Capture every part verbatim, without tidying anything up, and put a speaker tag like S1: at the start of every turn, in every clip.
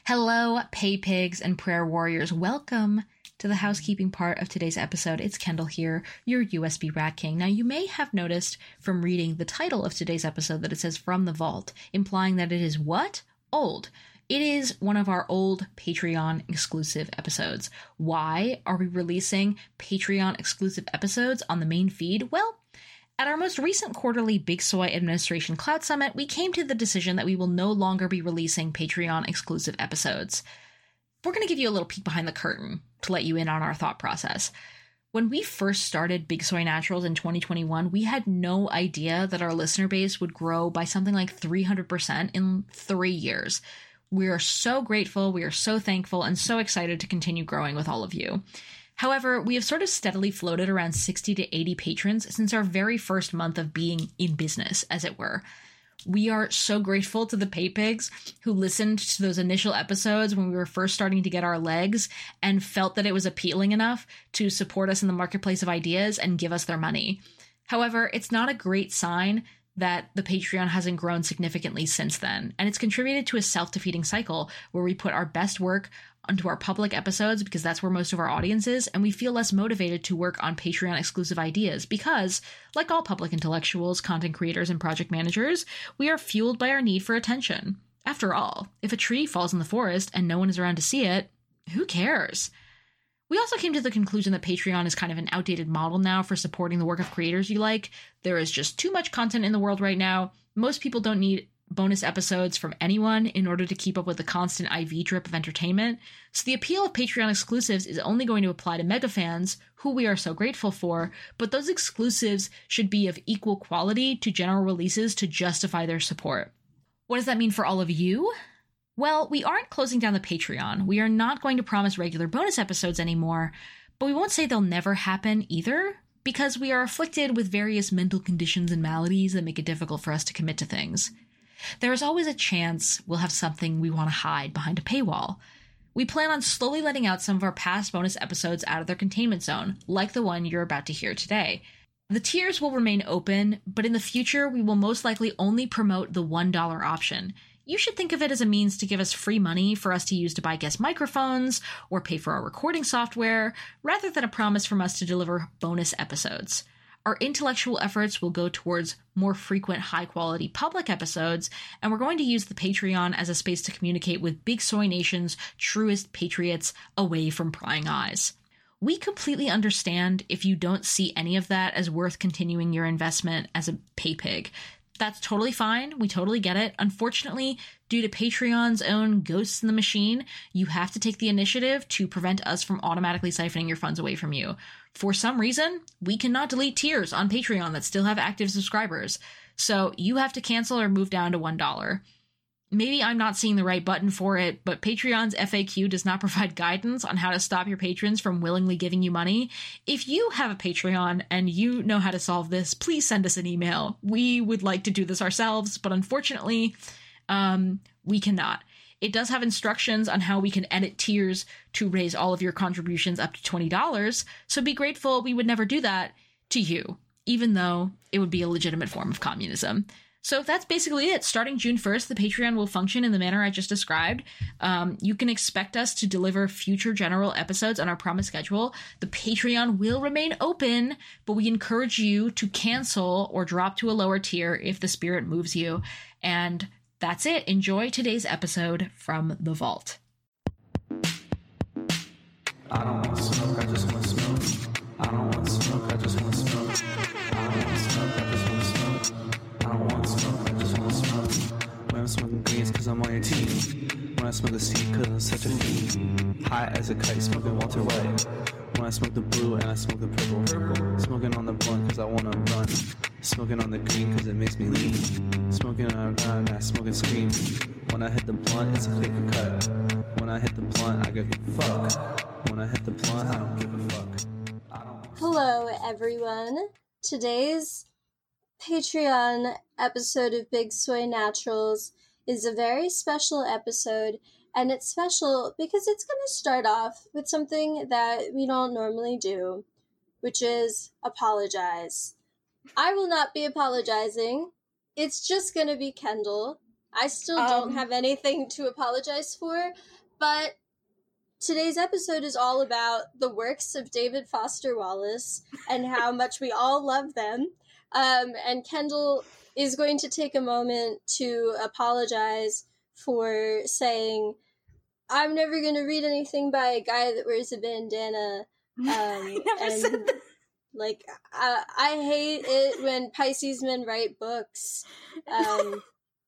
S1: Hello, pay pigs and prayer warriors. Welcome to the housekeeping part of today's episode. It's Kendall here, your U S B Rat King. Now, you may have noticed from reading the title of today's episode that it says From the Vault, implying that it is what? Old. It is one of our old Patreon exclusive episodes. Why are we releasing Patreon exclusive episodes on the main feed? Well, at our most recent quarterly Big Soy Administration Cloud Summit, we came to the decision that we will no longer be releasing Patreon exclusive episodes. We're going to give you a little peek behind the curtain to let you in on our thought process. When we first started Big Soy Naturals in twenty twenty-one, we had no idea that our listener base would grow by something like three hundred percent in three years. We are so grateful, we are so thankful, and so excited to continue growing with all of you. However, we have sort of steadily floated around sixty to eighty patrons since our very first month of being in business, as it were. We are so grateful to the pay pigs who listened to those initial episodes when we were first starting to get our legs and felt that it was appealing enough to support us in the marketplace of ideas and give us their money. However, it's not a great sign that the Patreon hasn't grown significantly since then, and it's contributed to a self-defeating cycle where we put our best work onto our public episodes because that's where most of our audience is, and we feel less motivated to work on Patreon exclusive ideas because, like all public intellectuals, content creators, and project managers, we are fueled by our need for attention. After all, if a tree falls in the forest and no one is around to see it, who cares? We also came to the conclusion that Patreon is kind of an outdated model now for supporting the work of creators you like. There is just too much content in the world right now. Most people don't need bonus episodes from anyone in order to keep up with the constant I V drip of entertainment. So the appeal of Patreon exclusives is only going to apply to mega fans, who we are so grateful for, but those exclusives should be of equal quality to general releases to justify their support. What does that mean for all of you? Well, we aren't closing down the Patreon. We are not going to promise regular bonus episodes anymore, but we won't say they'll never happen either, because we are afflicted with various mental conditions and maladies that make it difficult for us to commit to things. There is always a chance we'll have something we want to hide behind a paywall. We plan on slowly letting out some of our past bonus episodes out of their containment zone, like the one you're about to hear today. The tiers will remain open, but in the future we will most likely only promote the one dollar option. You should think of it as a means to give us free money for us to use to buy guest microphones or pay for our recording software, rather than a promise from us to deliver bonus episodes. Our intellectual efforts will go towards more frequent, high-quality public episodes, and we're going to use the Patreon as a space to communicate with Big Soy Nation's truest patriots away from prying eyes. We completely understand if you don't see any of that as worth continuing your investment as a pay pig. That's totally fine. We totally get it. Unfortunately, due to Patreon's own ghosts in the machine, you have to take the initiative to prevent us from automatically siphoning your funds away from you. For some reason, we cannot delete tiers on Patreon that still have active subscribers. So you have to cancel or move down to one dollar. Maybe I'm not seeing the right button for it, but Patreon's F A Q does not provide guidance on how to stop your patrons from willingly giving you money. If you have a Patreon and you know how to solve this, please send us an email. We would like to do this ourselves, but unfortunately, um, we cannot. It does have instructions on how we can edit tiers to raise all of your contributions up to twenty dollars, so be grateful we would never do that to you, even though it would be a legitimate form of communism. So that's basically it. Starting June first, the Patreon will function in the manner I just described. Um, you can expect us to deliver future general episodes on our promised schedule. The Patreon will remain open, but we encourage you to cancel or drop to a lower tier if the spirit moves you. And that's it. Enjoy today's episode from The Vault.
S2: I don't want smoke, I just want smoke. I don't want smoke, I just want smoke. I don't want smoke, I just want smoke. I don't want smoke, I just want smoke. When I'm smoking greens, cause I'm on your team. When I smoke the seed, cause I'm such a fiend. High as a kite, smoking Walter White. When I smoke the blue and I smoke the purple. purple. Smoking on the blunt cause I wanna run. Smoking on the green cause it makes me lean. Smoking on a gun, I smoke and scream. When I hit the blunt, it's a clear cut. When I hit the blunt, I give a fuck. When I hit the blunt, I don't give a fuck. I don't
S3: Hello, everyone. Today's Patreon episode of Big Soy Naturals is a very special episode, and it's special because it's going to start off with something that we don't normally do, which is apologize. I will not be apologizing. It's just going to be Kendall. I still
S4: Um,
S3: don't have anything to apologize for, but today's episode is all about the works of David Foster Wallace and how much we all love them. Um, and Kendall is going to take a moment to apologize for saying, I'm never going to read anything by a guy that wears a bandana. Um,
S4: I never
S3: and,
S4: said that.
S3: Like, uh, I hate it when Pisces men write books. Um,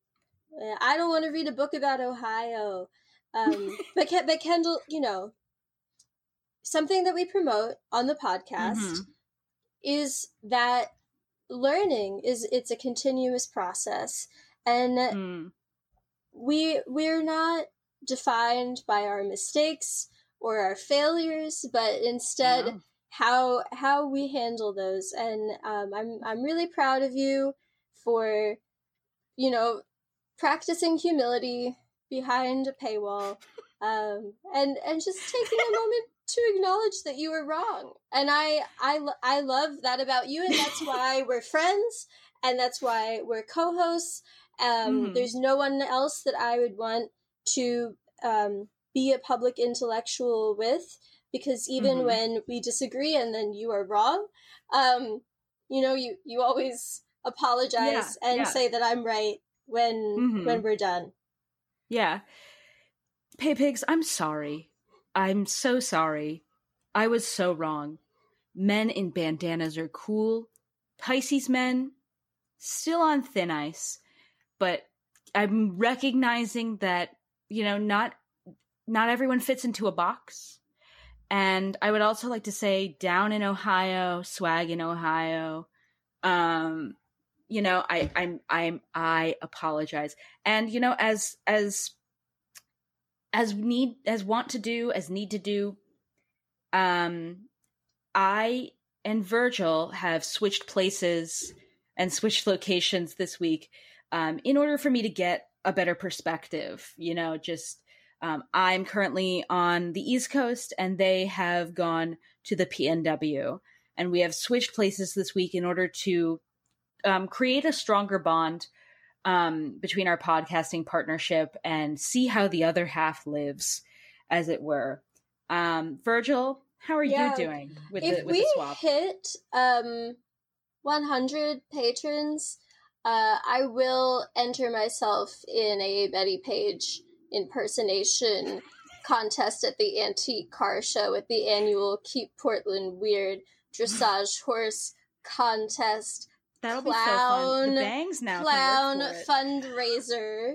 S3: I don't want to read a book about Ohio. Um, but, Ke- but Kendall, you know, something that we promote on the podcast
S4: Mhm.
S3: is that learning is it's a continuous process, and
S4: Mm.
S3: we we're not defined by our mistakes or our failures, but instead
S4: No.
S3: how how we handle those. And um, I'm I'm really proud of you for, you know, practicing humility behind a paywall, um, and and just taking a moment to acknowledge that you were wrong. And I I I love that about you, and that's why we're friends, and that's why we're co-hosts. Um,
S4: Mhm.
S3: There's no one else that I would want to um, be a public intellectual with, because even
S4: Mhm.
S3: when we disagree and then you are wrong, um, you know, you, you always apologize
S4: Yeah,
S3: and
S4: yeah.
S3: say that I'm right when
S4: Mhm.
S3: when we're done.
S4: Yeah. Pay Pigs, I'm sorry. I'm so sorry. I was so wrong. Men in bandanas are cool. Pisces men, still on thin ice. But I'm recognizing that, you know, not not everyone fits into a box. And I would also like to say, down in Ohio, swag in Ohio. Um, you know, I I'm I'm I apologize. And you know, as as as need as want to do, as need to do, um I and Virgil have switched places and switched locations this week, um, in order for me to get a better perspective. You know, just um, I'm currently on the East Coast and they have gone to the P N W. And we have switched places this week in order to um, create a stronger bond um, between our podcasting partnership and see how the other half lives, as it were. Um, Virgil, how are
S3: Yeah,
S4: you doing with
S3: if
S4: the with
S3: we
S4: the swap?
S3: hit um one hundred patrons, uh, I will enter myself in a Betty Page impersonation contest at the Antique Car Show at the annual Keep Portland Weird Dressage Horse Contest.
S4: That'll be so fun. The
S3: Clown,
S4: bangs now
S3: clown
S4: can work for it.
S3: fundraiser.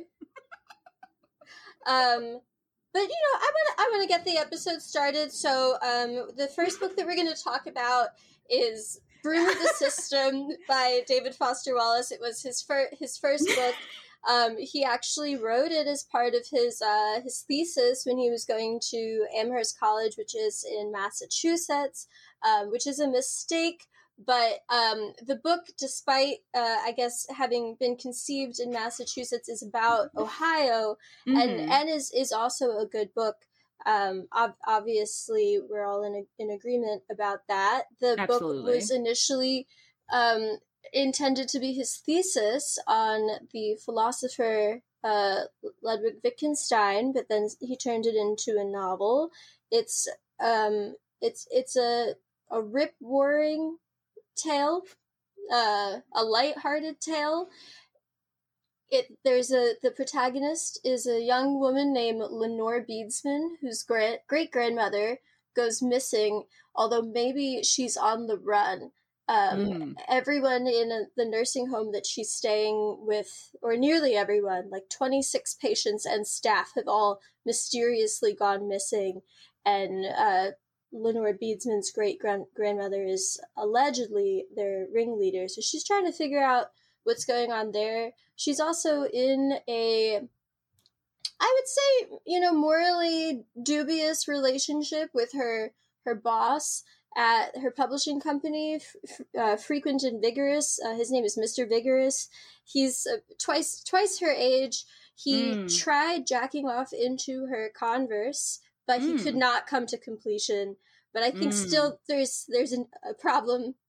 S3: um, but you know, I want to I want to get the episode started. So, um, the first book that we're going to talk about is Broom of the System by David Foster Wallace. It was his fir- his first book. Um, he actually wrote it as part of his uh, his thesis when he was going to Amherst College, which is in Massachusetts, um, which is a mistake. But um, the book, despite, uh, I guess, having been conceived in Massachusetts, is about Ohio,
S4: Mhm.
S3: and, and is, is also a good book. Um, ob- obviously, we're all in, a, in agreement about that. The
S4: Absolutely.
S3: book was initially um, intended to be his thesis on the philosopher uh, Ludwig Wittgenstein, but then he turned it into a novel. It's um, it's it's a a rip-roaring tale, uh, a light-hearted tale. It there's a the protagonist is a young woman named Lenore Beedsman, whose gra- great grandmother goes missing. Although maybe she's on the run. Um,
S4: Mm.
S3: Everyone in a, the nursing home that she's staying with, or nearly everyone, like twenty-six patients and staff, have all mysteriously gone missing, and uh, Lenore Beedsman's great grand- grandmother is allegedly their ringleader. So she's trying to figure out what's going on there. She's also in a, I would say, you know, morally dubious relationship with her her boss at her publishing company, uh, Frequent and Vigorous. Uh, his name is Mister Vigorous. He's uh, twice twice her age. He
S4: Mm.
S3: tried jacking off into her Converse, but he
S4: Mm.
S3: could not come to completion. But I think
S4: Mm.
S3: still there's there's an, a problem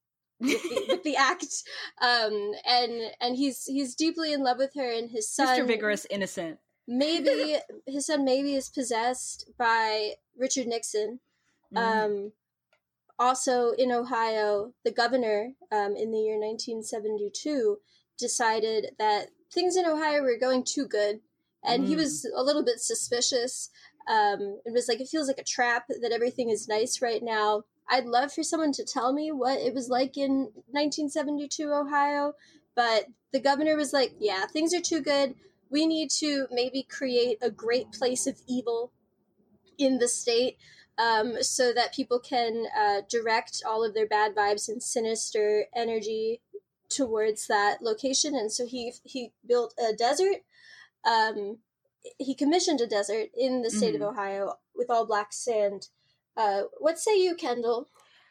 S3: with the, with the act. Um, and and he's he's deeply in love with her, and his son,
S4: Mister Vigorous Innocent.
S3: maybe his son maybe is possessed by Richard Nixon.
S4: Mm.
S3: Um, also in Ohio, the governor um, in the year nineteen seventy-two decided that things in Ohio were going too good, and mm. he was a little bit suspicious. Um, it was like, it feels like a trap that everything is nice right now. I'd love for someone to tell me what it was like in nineteen seventy-two Ohio, but the governor was like, yeah, things are too good. We need to maybe create a great place of evil in the state, um, so that people can uh, direct all of their bad vibes and sinister energy towards that location. And so he he built a desert. Um, he commissioned a desert in the state mm-hmm. of Ohio with all black sand. Uh, what say you, Kendall?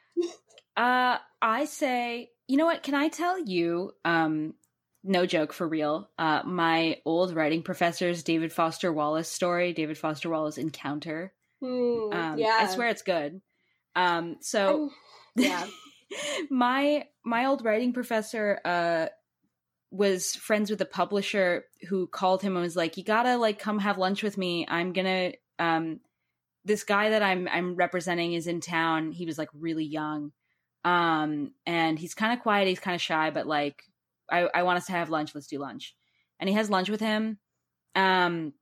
S4: uh, I say, you know what? Can I tell you? Um, no joke, for real. Uh, my old writing professor's David Foster Wallace story, David Foster Wallace Encounter.
S3: Mm,
S4: um,
S3: yeah,
S4: I swear it's good. Um, so
S3: I'm, yeah,
S4: my my old writing professor uh was friends with a publisher who called him and was like, "You gotta like come have lunch with me. I'm gonna um." This guy that I'm I'm representing is in town. He was like really young, um, and he's kind of quiet. He's kind of shy, but like, I, I want us to have lunch. Let's do lunch. And he has lunch with him, um,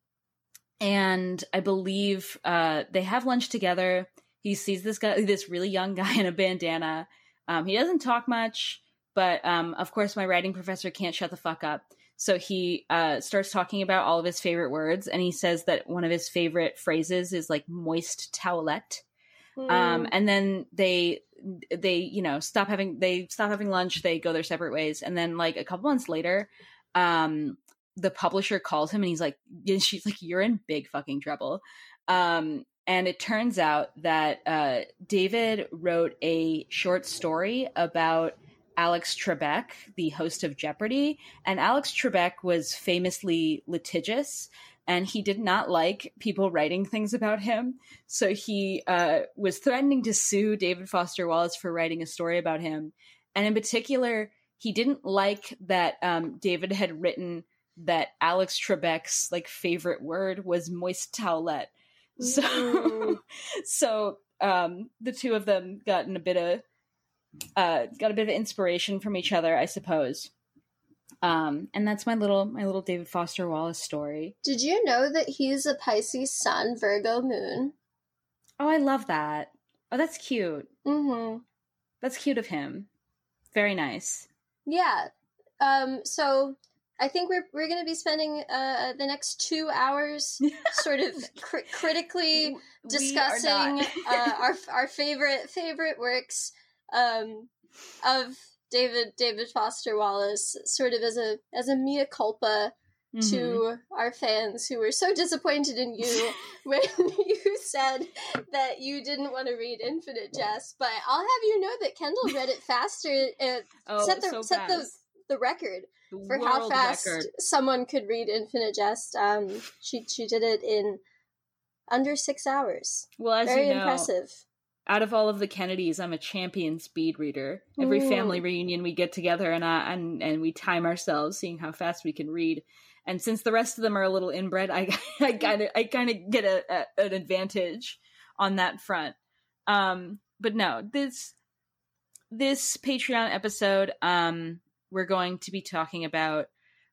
S4: and I believe uh, they have lunch together. He sees this guy, this really young guy in a bandana. Um, he doesn't talk much, but um, of course, my writing professor can't shut the fuck up. So he uh, starts talking about all of his favorite words, and he says that one of his favorite phrases is like moist towelette. Mm. Um, and then they, they, you know, stop having, they stop having lunch. They go their separate ways. And then like a couple months later, um, the publisher calls him and he's like, she's like, "You're in big fucking trouble." Um, and it turns out that uh, David wrote a short story about Alex Trebek, the host of Jeopardy! And Alex Trebek was famously litigious, and he did not like people writing things about him. So he uh, was threatening to sue David Foster Wallace for writing a story about him. And in particular, he didn't like that um, David had written that Alex Trebek's like favorite word was moist towelette. So, mm. so um, the two of them got in a bit of Uh, got a bit of inspiration from each other, I suppose. Um, and that's my little my little David Foster Wallace story.
S3: Did you know that he's a Pisces sun, Virgo moon?
S4: Oh, I love that. Oh, that's cute.
S3: Mm-hmm.
S4: That's cute of him. Very nice.
S3: Yeah. Um, so I think we're we're going to be spending uh, the next two hours sort of cr- critically discussing uh, our our favorite favorite works um of David David Foster Wallace, sort of as a as a mea culpa mm-hmm. to our fans who were so disappointed in you when you said that you didn't want to read Infinite Jest. But I'll have you know that Kendall read it faster. It
S4: oh,
S3: set the
S4: so
S3: set the the record
S4: the
S3: for how fast
S4: record.
S3: someone could read Infinite Jest. Um, she she did it in under six hours.
S4: Well, as
S3: very
S4: you know,
S3: impressive.
S4: Out of all of the Kennedys, I'm a champion speed reader. Every
S3: Ooh.
S4: family reunion, we get together and, uh, and and we time ourselves, seeing how fast we can read. And since the rest of them are a little inbred, I I kind of I kind of get a, a an advantage on that front. Um, but no, this this Patreon episode, um, we're going to be talking about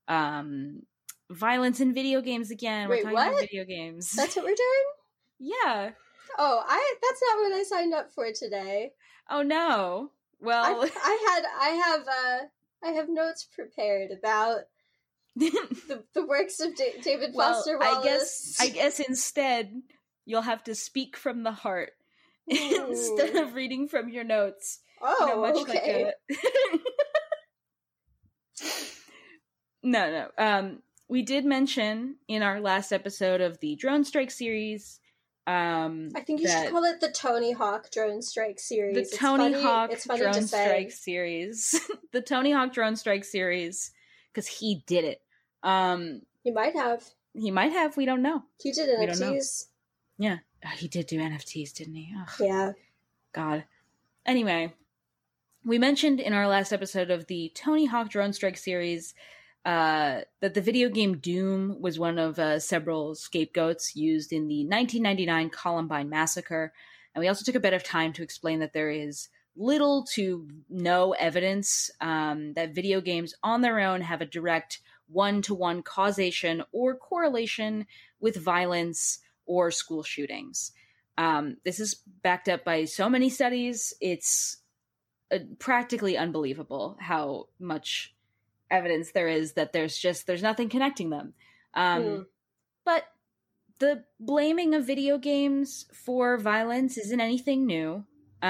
S4: um violence in video games again.
S3: Wait,
S4: we're talking
S3: what?
S4: about video games.
S3: That's what we're doing?
S4: Yeah.
S3: Oh, I that's not what I signed up for today.
S4: Oh no. Well,
S3: I, I had I have uh I have notes prepared about the, the works of D- David
S4: well,
S3: Foster Wallace.
S4: I guess I guess instead you'll have to speak from the heart instead of reading from your notes.
S3: Oh,
S4: you know, much
S3: okay.
S4: Like a... no, no. Um, we did mention in our last episode of the Drone Strike series. Um,
S3: I think you should call it the Tony Hawk Drone Strike series.
S4: The
S3: it's
S4: Tony
S3: funny,
S4: Hawk
S3: it's funny
S4: Drone
S3: to
S4: Strike
S3: say.
S4: series. The Tony Hawk Drone Strike series, because he did it. Um,
S3: he might have.
S4: He might have. We don't know.
S3: He did N F Ts.
S4: Yeah, oh, he did do N F Ts, didn't he? Ugh.
S3: Yeah.
S4: God. Anyway, we mentioned in our last episode of the Tony Hawk Drone Strike series uh, that the video game Doom was one of uh, several scapegoats used in the nineteen ninety-nine Columbine massacre. And we also took a bit of time to explain that there is little to no evidence um, that video games on their own have a direct one-to-one causation or correlation with violence or school shootings. Um, this is backed up by so many studies. It's uh, practically unbelievable how much evidence there is that there's just, there's nothing connecting them. Um, mm. But the blaming of video games for violence isn't anything new.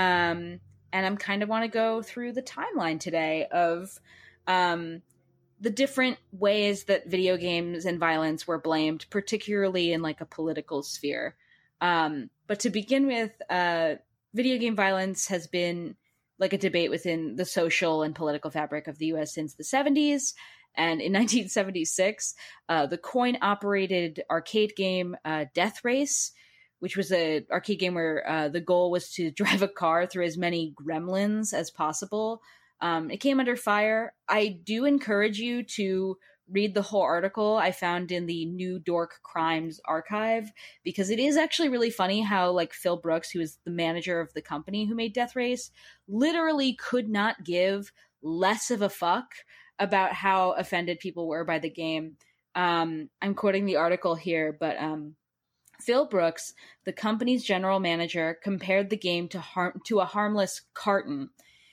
S4: Um, and I'm kind of want to go through the timeline today of um, the different ways that video games and violence were blamed, particularly in like a political sphere. Um, but to begin with, uh, video game violence has been like a debate within the social and political fabric of the U S since the seventies. And in nineteen seventy-six, uh, the coin-operated arcade game uh, Death Race, which was an arcade game where uh, the goal was to drive a car through as many gremlins as possible. Um, it came under fire. I do encourage you to read the whole article I found in the New Dork Crimes archive, because it is actually really funny how like Phil Brooks, who is the manager of the company who made Death Race, literally could not give less of a fuck about how offended people were by the game. Um, I'm quoting the article here, but um, Phil Brooks, the company's general manager, compared the game to harm to a harmless carton.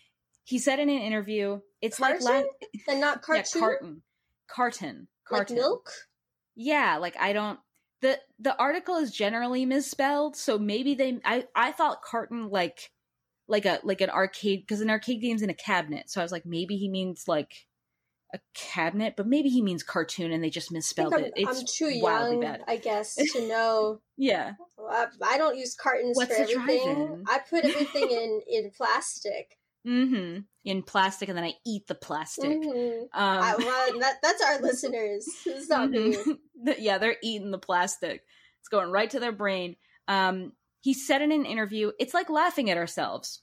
S4: He said in an interview, "It's
S3: carton?
S4: like
S3: la- and not cartoon,
S4: yeah, carton, carton, carton,
S3: like milk."
S4: Yeah, like I don't. the The article is generally misspelled, so maybe they. I I thought carton like like a like an arcade, because an arcade game's in a cabinet, so I was like, maybe he means like a cabinet, but maybe he means cartoon and they just misspelled
S3: I'm,
S4: it. It's
S3: I'm too
S4: wildly
S3: young,
S4: bad.
S3: I guess, to know.
S4: Yeah.
S3: I, I don't use cartons
S4: What's
S3: for
S4: the
S3: everything.
S4: drive-in?
S3: I put everything in, in plastic.
S4: Mm-hmm. In plastic, and then I eat the plastic.
S3: Mm-hmm.
S4: Um,
S3: I, well, that, that's our listeners. It's not
S4: mm-hmm.
S3: me.
S4: Yeah, they're eating the plastic. It's going right to their brain. Um, he said in an interview, "It's like laughing at ourselves."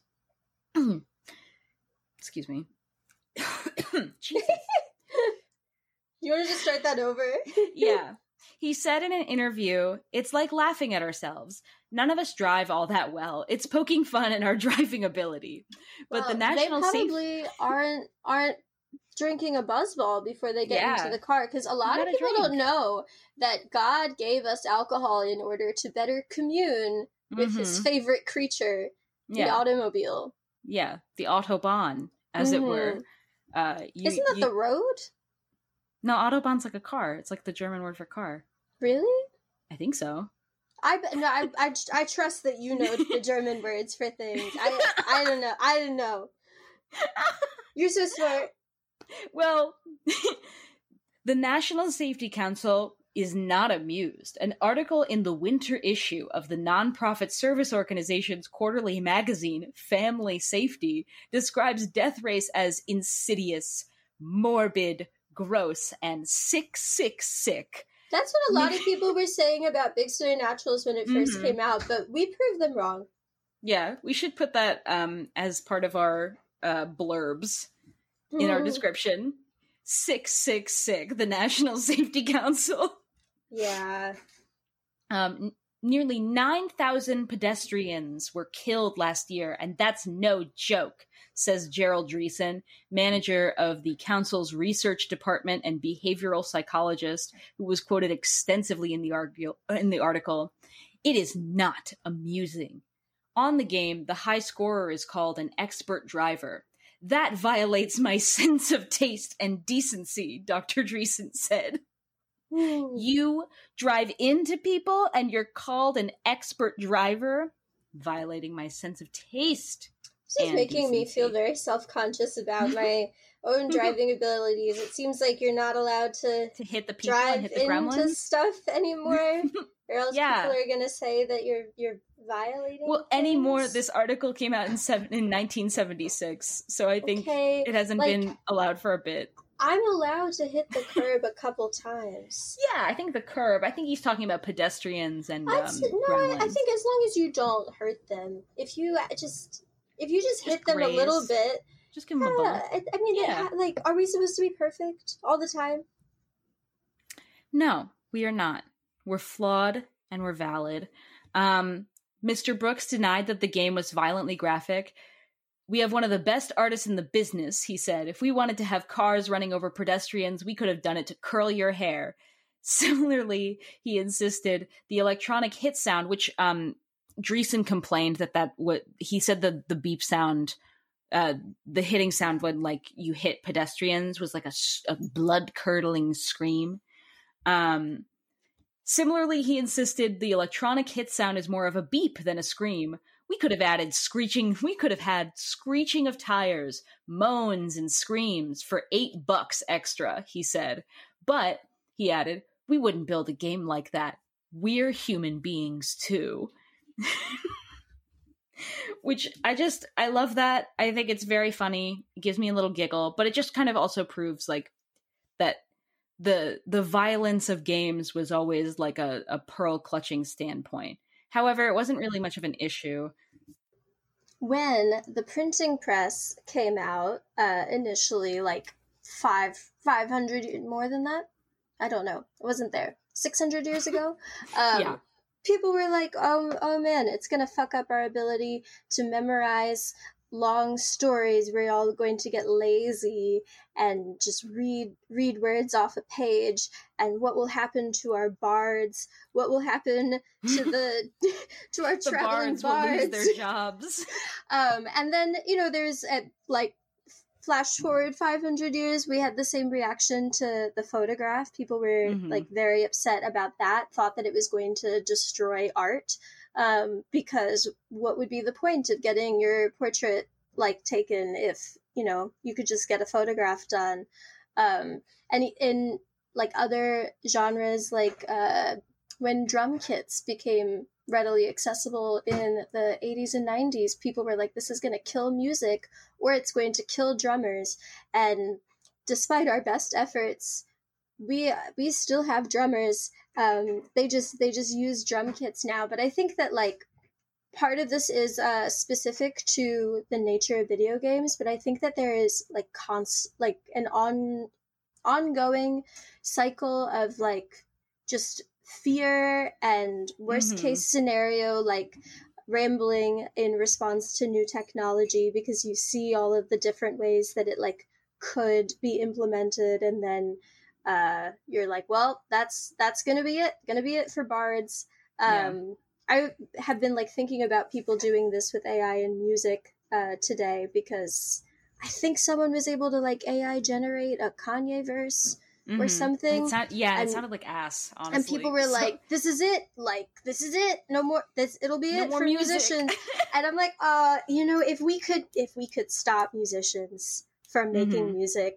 S4: Excuse me. Jesus.
S3: You want to just start that over?
S4: Yeah. He said in an interview, "It's like laughing at ourselves. None of us drive all that well. It's poking fun at our driving ability." But
S3: well,
S4: the national
S3: they probably
S4: safe-
S3: aren't aren't drinking a buzzball before they get
S4: Yeah.
S3: into the car, because a lot
S4: You
S3: of
S4: gotta
S3: people
S4: drink.
S3: don't know that God gave us alcohol in order to better commune with His
S4: Mhm.
S3: favorite creature, the
S4: Yeah.
S3: automobile.
S4: Yeah, the Autobahn, as it were. Uh, you,
S3: Isn't that
S4: you-
S3: the road?
S4: No, Autobahn's like a car. It's like the German word for car.
S3: Really?
S4: I think so.
S3: I be- no, I, I, I trust that you know the German words for things. I I don't know. I don't know. You're so smart.
S4: Well, the National Safety Council is not amused. An article in the winter issue of the nonprofit service organization's quarterly magazine, Family Safety, describes Death Race as insidious, morbid, gross, and sick, sick, sick.
S3: That's what a lot of people were saying about Big Story Naturals when it first
S4: Mhm.
S3: came out, but we proved them wrong.
S4: Yeah, we should put that um, as part of our uh, blurbs in our
S3: Mhm.
S4: description. Sick, sick, sick. The National Safety Council.
S3: Yeah.
S4: Um, n- nearly nine thousand pedestrians were killed last year, and that's no joke, says Gerald Dreesen, manager of the council's research department and behavioral psychologist, who was quoted extensively in the, argu- in the article. It is not amusing. On the game, the high scorer is called an expert driver. That violates my sense of taste and decency, Doctor Dreesen said. You drive into people and you're called an expert driver, violating my sense of taste.
S3: This is
S4: and
S3: making me
S4: decency.
S3: feel very self-conscious about my own driving abilities. It seems like you're not allowed to
S4: To hit the people
S3: drive
S4: and hit the
S3: into
S4: gremlins.
S3: stuff anymore, or else
S4: Yeah.
S3: people are gonna say that you're you're violating.
S4: Well, anymore,
S3: things.
S4: this article came out in seven, in nineteen seventy-six, so I think
S3: Okay,
S4: it hasn't
S3: like-
S4: been allowed for a bit.
S3: I'm allowed to hit the curb a couple times.
S4: Yeah, I think the curb. I think he's talking about pedestrians and um,
S3: I'd s- no, I, I
S4: gremlins.
S3: think as long as you don't hurt them, if you just if you just
S4: Just
S3: hit them a little
S4: graze.
S3: bit,
S4: Just give him a bump.
S3: I, I mean, it
S4: Yeah.
S3: ha- like, are we supposed to be perfect all the time?
S4: No, we are not. We're flawed and we're valid. Um, Mister Brooks denied that the game was violently graphic. We have one of the best artists in the business, he said. If we wanted to have cars running over pedestrians, we could have done it to curl your hair. Similarly, he insisted the electronic hit sound, which um, Dreesen complained that that what he said the the beep sound, uh, the hitting sound when like you hit pedestrians was like a, a blood curdling scream. Um, similarly, he insisted the electronic hit sound is more of a beep than a scream. We could have added screeching. We could have had screeching of tires, moans, and screams for eight bucks extra, he said. But, he added, we wouldn't build a game like that. We're human beings, too. Which I just, I love that. I think it's very funny. It gives me a little giggle, but it just kind of also proves, like, that the the violence of games was always, like, a, a pearl-clutching standpoint. However, it wasn't really much of an issue.
S3: When the printing press came out, uh, initially, like, five, five hundred, more than that? I don't know. I wasn't there. six hundred years ago? Um,
S4: Yeah.
S3: People were like, oh, oh man, it's going to fuck up our ability to memorize long stories. We're all going to get lazy and just read read words off a page. And what will happen to our bards? What will happen to the to our
S4: The
S3: traveling
S4: bards,
S3: bards?
S4: will lose their jobs.
S3: um, and then, you know, there's a, like, flash forward five hundred years, we had the same reaction to the photograph. People were
S4: Mhm.
S3: like very upset about that, thought that it was going to destroy art, um, because what would be the point of getting your portrait like taken if, you know, you could just get a photograph done? Um, and in like other genres, like uh, when drum kits became readily accessible in the eighties and nineties, people were like, this is going to kill music or it's going to kill drummers. And despite our best efforts, we we still have drummers. Um, they just they just use drum kits now. But I think that like part of this is uh, specific to the nature of video games. But I think that there is like const like an on ongoing cycle of like just fear and worst
S4: Mhm.
S3: case scenario, like rambling in response to new technology, because you see all of the different ways that it like could be implemented, and then uh you're like, well, that's that's gonna be it gonna be it for bards. um I have been like thinking about people doing this with A I and music uh today, because I think someone was able to like A I generate a Kanye verse or
S4: Mhm.
S3: something.
S4: It sound, yeah,
S3: and,
S4: it sounded like ass, honestly.
S3: and people were
S4: So-
S3: like, this is it, like this is it, no more, this it'll be
S4: No
S3: it
S4: more
S3: for
S4: music.
S3: musicians. And I'm like, uh you know, if we could if we could stop musicians from making
S4: Mhm.
S3: music,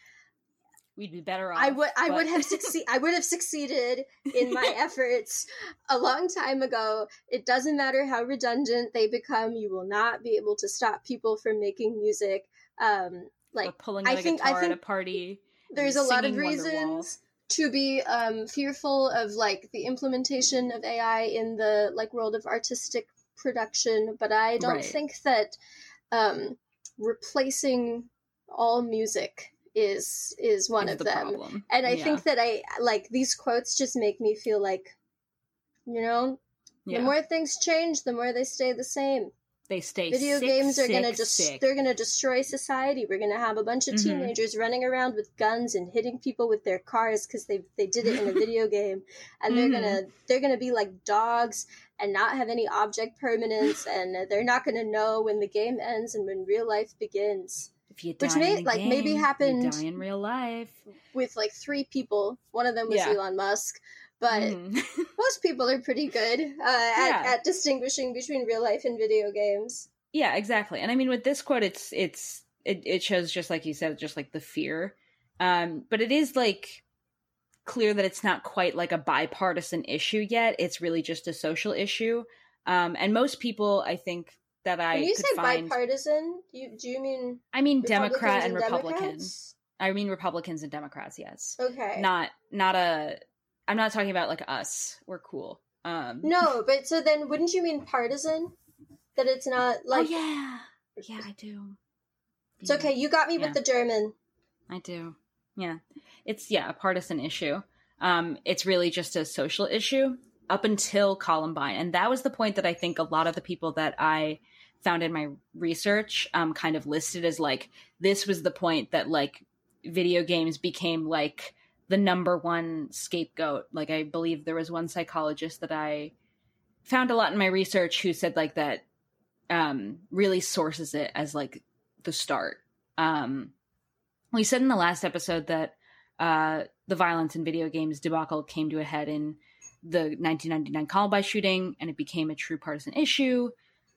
S4: we'd be better off.
S3: I would I
S4: but-
S3: would have succeed I would have succeeded in my efforts a long time ago. It doesn't matter how redundant they become, you will not be able to stop people from making music. Um
S4: or
S3: like
S4: pulling
S3: I
S4: out a
S3: think- I
S4: guitar
S3: think
S4: at a party. and
S3: there's a lot of
S4: singing Wonderwall.
S3: reasons to be um, fearful of like the implementation of A I in the like world of artistic production, but I don't
S4: Right.
S3: think that um, replacing all music is is one
S4: is
S3: of
S4: the
S3: them.
S4: problem.
S3: And I
S4: Yeah.
S3: think that I like these quotes just make me feel like, you know,
S4: yeah.
S3: the more things change, the more they stay the same.
S4: they stay
S3: Video
S4: sick,
S3: games are
S4: sick,
S3: gonna just
S4: sick.
S3: they're gonna destroy society. We're gonna have a bunch of
S4: Mhm.
S3: teenagers running around with guns and hitting people with their cars because they they did it in a video game, and they're
S4: Mhm.
S3: gonna they're gonna be like dogs and not have any object permanence, and they're not gonna know when the game ends and when real life begins.
S4: If you
S3: Which
S4: die
S3: may-
S4: in the
S3: like, maybe
S4: game,
S3: happened-
S4: you die in real life.
S3: With like three people, one of them was
S4: Yeah.
S3: Elon Musk, but
S4: Mhm.
S3: most people are pretty good uh, at,
S4: Yeah.
S3: at distinguishing between real life and video games.
S4: Yeah, exactly. And I mean, with this quote, it's it's it, it shows, just like you said, just like the fear. Um, but it is like clear that it's not quite like a bipartisan issue yet. It's really just a social issue. Um, and most people, I think that I
S3: When you
S4: could
S3: say
S4: find.
S3: bipartisan, you do you mean
S4: I mean,
S3: Republicans
S4: Democrat and Republican.
S3: Democrats?
S4: I mean, Republicans and Democrats. Yes,
S3: Okay.
S4: not not a. I'm not talking about like us. We're cool. Um,
S3: No, but so then wouldn't you mean partisan? That it's not like
S4: oh yeah, yeah, I do.
S3: It's okay. You got me
S4: Yeah.
S3: with the German.
S4: I do. Yeah. It's, yeah, a partisan issue. Um, it's really just a social issue up until Columbine. And that was the point that I think a lot of the people that I found in my research um, kind of listed as like, this was the point that like video games became like the number one scapegoat. Like I believe there was one psychologist that I found a lot in my research who said like that um, really sources it as like the start. Um, we said in the last episode that uh, the violence in video games debacle came to a head in the nineteen ninety-nine Columbine shooting, and it became a true partisan issue.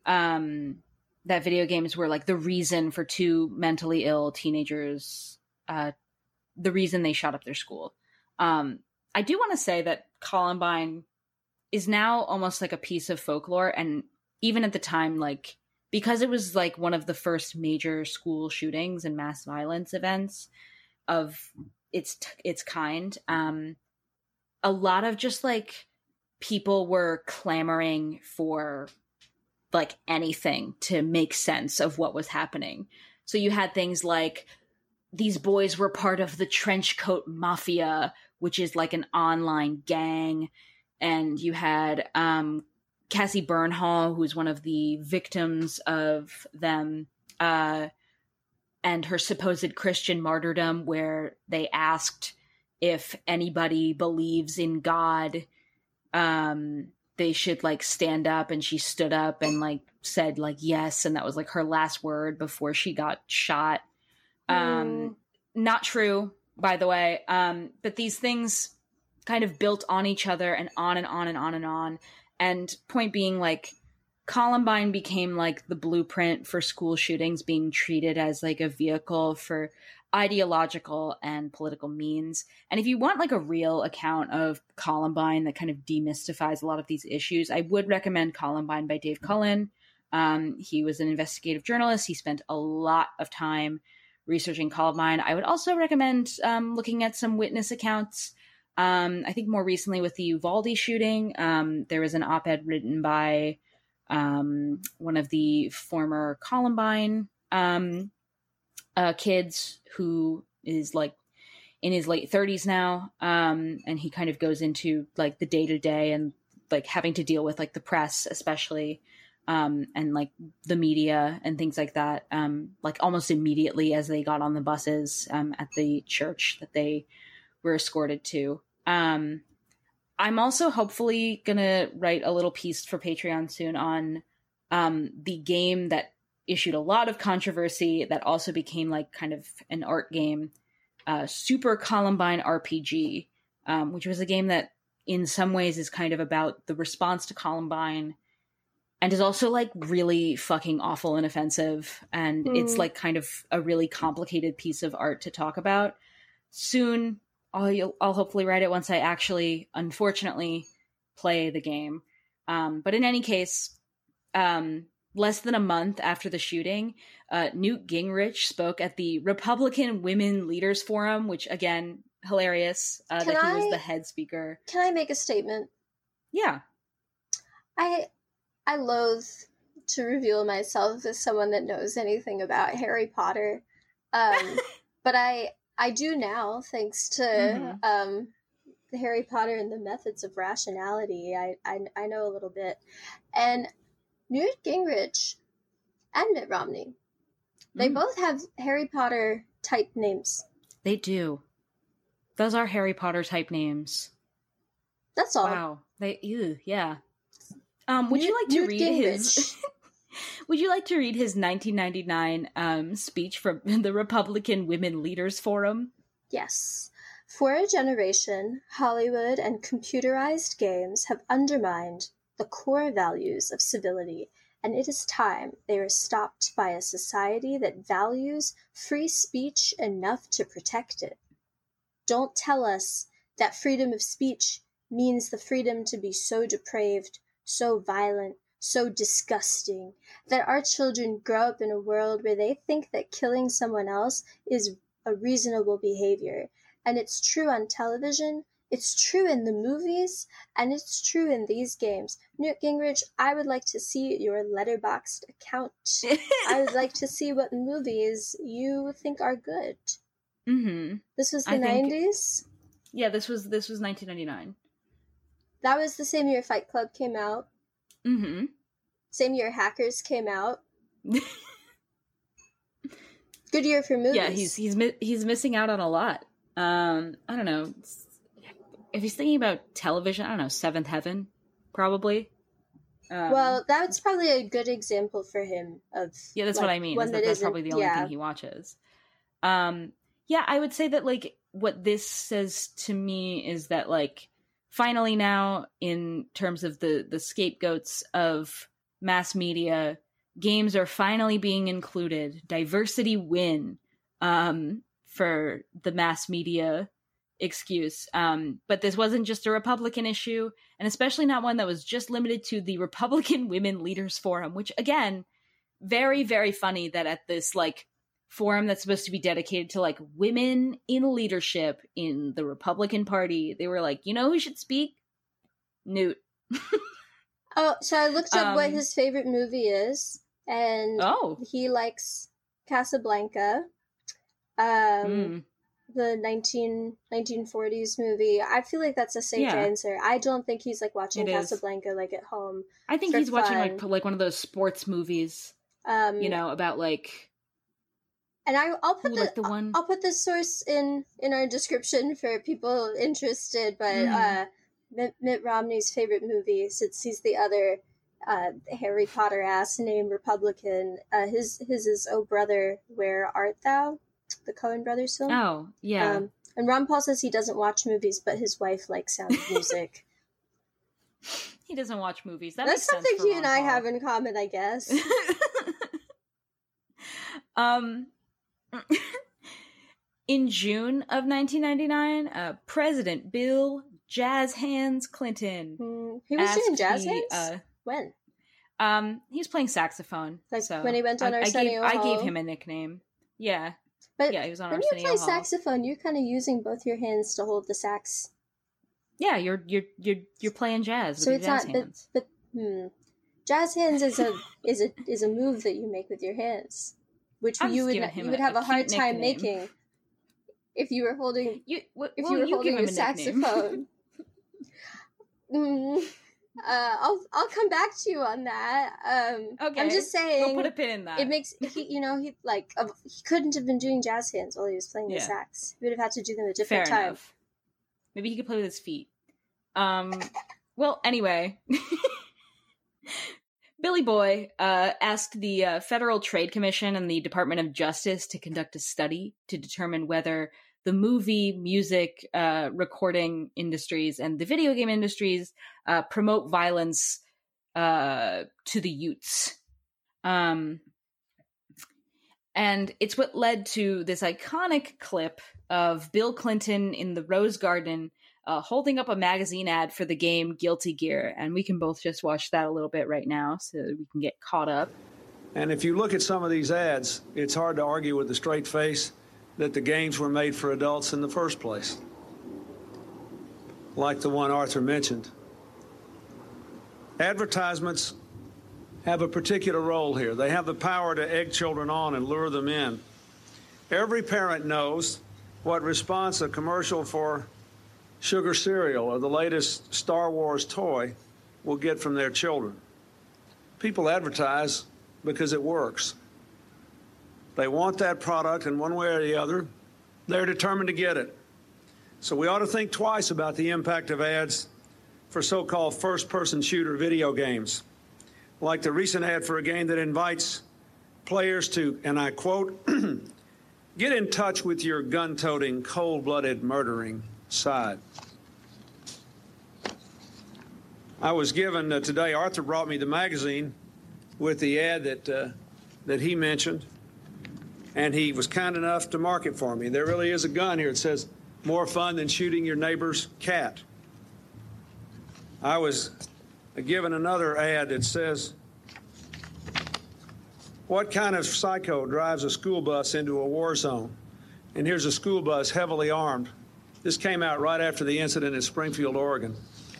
S4: Um, that video games were like the reason for two mentally ill teenagers, uh, the reason they shot up their school. Um, I do want to say that Columbine is now almost like a piece of folklore, and even at the time, like, because it was like one of the first major school shootings and mass violence events of its its kind, um, a lot of just like people were clamoring for like anything to make sense of what was happening. So you had things like these boys were part of the Trenchcoat Mafia, which is like an online gang, and you had um, Cassie Bernhall, who's one of the victims of them, uh, and her supposed Christian martyrdom, where they asked if anybody believes in God, um, they should like stand up, and she stood up and like said like yes, and that was like her last word before she got shot. Um,
S3: Mm.
S4: Not true, by the way. Um, but these things kind of built on each other and on and on and on and on. And point being, like, Columbine became like the blueprint for school shootings being treated as like a vehicle for ideological and political means. And if you want like a real account of Columbine that kind of demystifies a lot of these issues, I would recommend Columbine by Dave Cullen. Um, he was an investigative journalist. He spent a lot of time researching Columbine. I would also recommend um, looking at some witness accounts. Um, I think more recently with the Uvalde shooting, um, there was an op-ed written by um, one of the former Columbine um, uh, kids who is like in his late thirties now. Um, and he kind of goes into like the day to day and like having to deal with like the press, especially, um, and like the media and things like that. Um, like almost immediately as they got on the buses um, at the church that they were escorted to. Um, I'm also hopefully gonna write a little piece for Patreon soon on um, the game that issued a lot of controversy that also became like kind of an art game, uh, Super Columbine R P G, um, which was a game that in some ways is kind of about the response to Columbine and is also like really fucking awful and offensive. And
S3: Mm.
S4: it's like kind of a really complicated piece of art to talk about. Soon, I'll, I'll hopefully write it once I actually, unfortunately, play the game. Um, but in any case, um, less than a month after the shooting, uh, Newt Gingrich spoke at the Republican Women Leaders Forum, which, again, hilarious uh,
S3: Can
S4: that he
S3: I-
S4: was the head speaker.
S3: Can I make a statement?
S4: Yeah.
S3: I I loathe to reveal myself as someone that knows anything about Harry Potter, um, but I I do now, thanks to
S4: Mhm.
S3: um, the Harry Potter and the Methods of Rationality. I, I I know a little bit, and Newt Gingrich and Mitt Romney, they
S4: Mm.
S3: both have Harry Potter type names.
S4: They do. Those are Harry Potter type names.
S3: That's all.
S4: Wow. They, ew, yeah. Um, would you
S3: Newt-
S4: like to
S3: Newt
S4: read
S3: Gingrich.
S4: his... Would you like to read his nineteen ninety-nine um, speech from the Republican Women Leaders Forum?
S3: Yes. For a generation, Hollywood and computerized games have undermined the core values of civility, and it is time they were stopped by a society that values free speech enough to protect it. Don't tell us that freedom of speech means the freedom to be so depraved, so violent, so disgusting, that our children grow up in a world where they think that killing someone else is a reasonable behavior. And it's true on television, It's true in the movies, and it's true in these games. Newt Gingrich, I would like to see your Letterboxd account. I would like to see what movies you think are good.
S4: Mm-hmm.
S3: This was the
S4: I think-
S3: nineties?
S4: Yeah, this was this was nineteen ninety-nine.
S3: That was the same year Fight Club came out.
S4: Mm-hmm.
S3: Same year Hackers came out. Good year for movies.
S4: Yeah, he's he's mi- he's missing out on a lot. Um, I don't know. If he's thinking about television, I don't know, Seventh Heaven, probably. Um,
S3: Well, that's probably a good example for him of
S4: yeah, that's
S3: like,
S4: what I mean.
S3: one
S4: Is that
S3: that
S4: that's
S3: isn't-
S4: probably the only
S3: yeah.
S4: thing he watches. Um, yeah, I would say that like what this says to me is that like finally now, in terms of the the scapegoats of mass media, games are finally being included. Diversity win um, for the mass media excuse. Um, but this wasn't just a Republican issue, and especially not one that was just limited to the Republican Women Leaders Forum, which again, very, very funny that at this like forum that's supposed to be dedicated to like women in leadership in the Republican Party, they were like, you know who should speak? Newt.
S3: Oh, so I looked up what
S4: Um,
S3: his favorite movie is, and
S4: Oh.
S3: he likes Casablanca. Um,
S4: Mm.
S3: the nineteen, nineteen forties movie. I feel like that's a safe
S4: Yeah.
S3: answer. I don't think he's like watching
S4: It is.
S3: Casablanca like at home.
S4: I think
S3: For
S4: he's watching like
S3: fun.
S4: like one of those sports movies,
S3: Um,
S4: you know, about like
S3: and I, I'll put
S4: Ooh,
S3: the,
S4: like the one-
S3: I'll put the source in in our description for people interested. But
S4: Mhm.
S3: uh, Mitt, Mitt Romney's favorite movie, since he's the other uh, Harry Potter ass named Republican, uh, his his is Oh Brother, Where Art Thou? The Coen Brothers film.
S4: oh yeah.
S3: Um, and Ron Paul says he doesn't watch movies, but his wife likes Sound of Music.
S4: He doesn't watch movies. That
S3: That's
S4: makes sense
S3: something
S4: for
S3: he and
S4: Ron
S3: I
S4: Paul.
S3: have in common, I guess.
S4: um, in June of nineteen ninety-nine, uh, President Bill Jazz Hands Clinton
S3: Hmm, he was doing
S4: asked
S3: jazz
S4: the,
S3: hands?
S4: Uh,
S3: When?
S4: um, he was playing saxophone.
S3: Like
S4: so
S3: when he went on
S4: I, I
S3: Arsenio
S4: gave, I gave
S3: Hall?
S4: him a nickname. Yeah,
S3: But
S4: yeah, he was on
S3: when you
S4: Arsenio
S3: play
S4: Hall.
S3: saxophone, you're kind of using both your hands to hold the sax.
S4: Yeah, you're you're you're you're playing jazz with
S3: So
S4: your
S3: it's
S4: jazz
S3: not, but,
S4: hands.
S3: but hmm, jazz hands is a is a is a move that you make with your hands, which
S4: I'm
S3: you
S4: just
S3: would
S4: giving
S3: not-
S4: him
S3: you would
S4: a-
S3: have
S4: a
S3: a hard
S4: cute
S3: time
S4: nickname.
S3: making if you were holding
S4: You, w-
S3: if
S4: well,
S3: you were
S4: you
S3: holding
S4: give
S3: your
S4: him a nickname.
S3: saxophone. mm, uh, I'll I'll come back to you on that. Um,
S4: Okay,
S3: I'm just
S4: We'll
S3: saying
S4: put a pin in that.
S3: it makes he you know he like uh, he couldn't have been doing jazz hands while he was playing the
S4: Yeah.
S3: sax. He would have had to do them at a
S4: Fair
S3: different time.
S4: enough. Maybe he could play with his feet. Um. Well, anyway, Billy Boy uh, asked the uh, Federal Trade Commission and the Department of Justice to conduct a study to determine whether the movie, music, uh, recording industries and the video game industries uh, promote violence uh, to the youths. Um, and it's what led to this iconic clip of Bill Clinton in the Rose Garden uh, holding up a magazine ad for the game Guilty Gear. And we can both just watch that a little bit right now so that we can get caught up.
S5: And if you look at some of these ads, it's hard to argue with a straight face that the games were made for adults in the first place. Like the one Arthur mentioned. Advertisements have a particular role here. They have the power to egg children on and lure them in. Every parent knows what response a commercial for sugar cereal or the latest Star Wars toy will get from their children. People advertise because it works. They want that product, and one way or the other, they're determined to get it. So we ought to think twice about the impact of ads for so-called first-person shooter video games, like the recent ad for a game that invites players to, and I quote, get in touch with your gun-toting, cold-blooded murdering side. I was given uh, today, Arthur brought me the magazine with the ad that, uh, that he mentioned, and he was kind enough to mark it for me. There really is a gun here. It says, more fun than shooting your neighbor's cat. I was given another ad that says, what kind of psycho drives a school bus into a war zone? And here's a school bus heavily armed This came out right after the incident in Springfield, Oregon.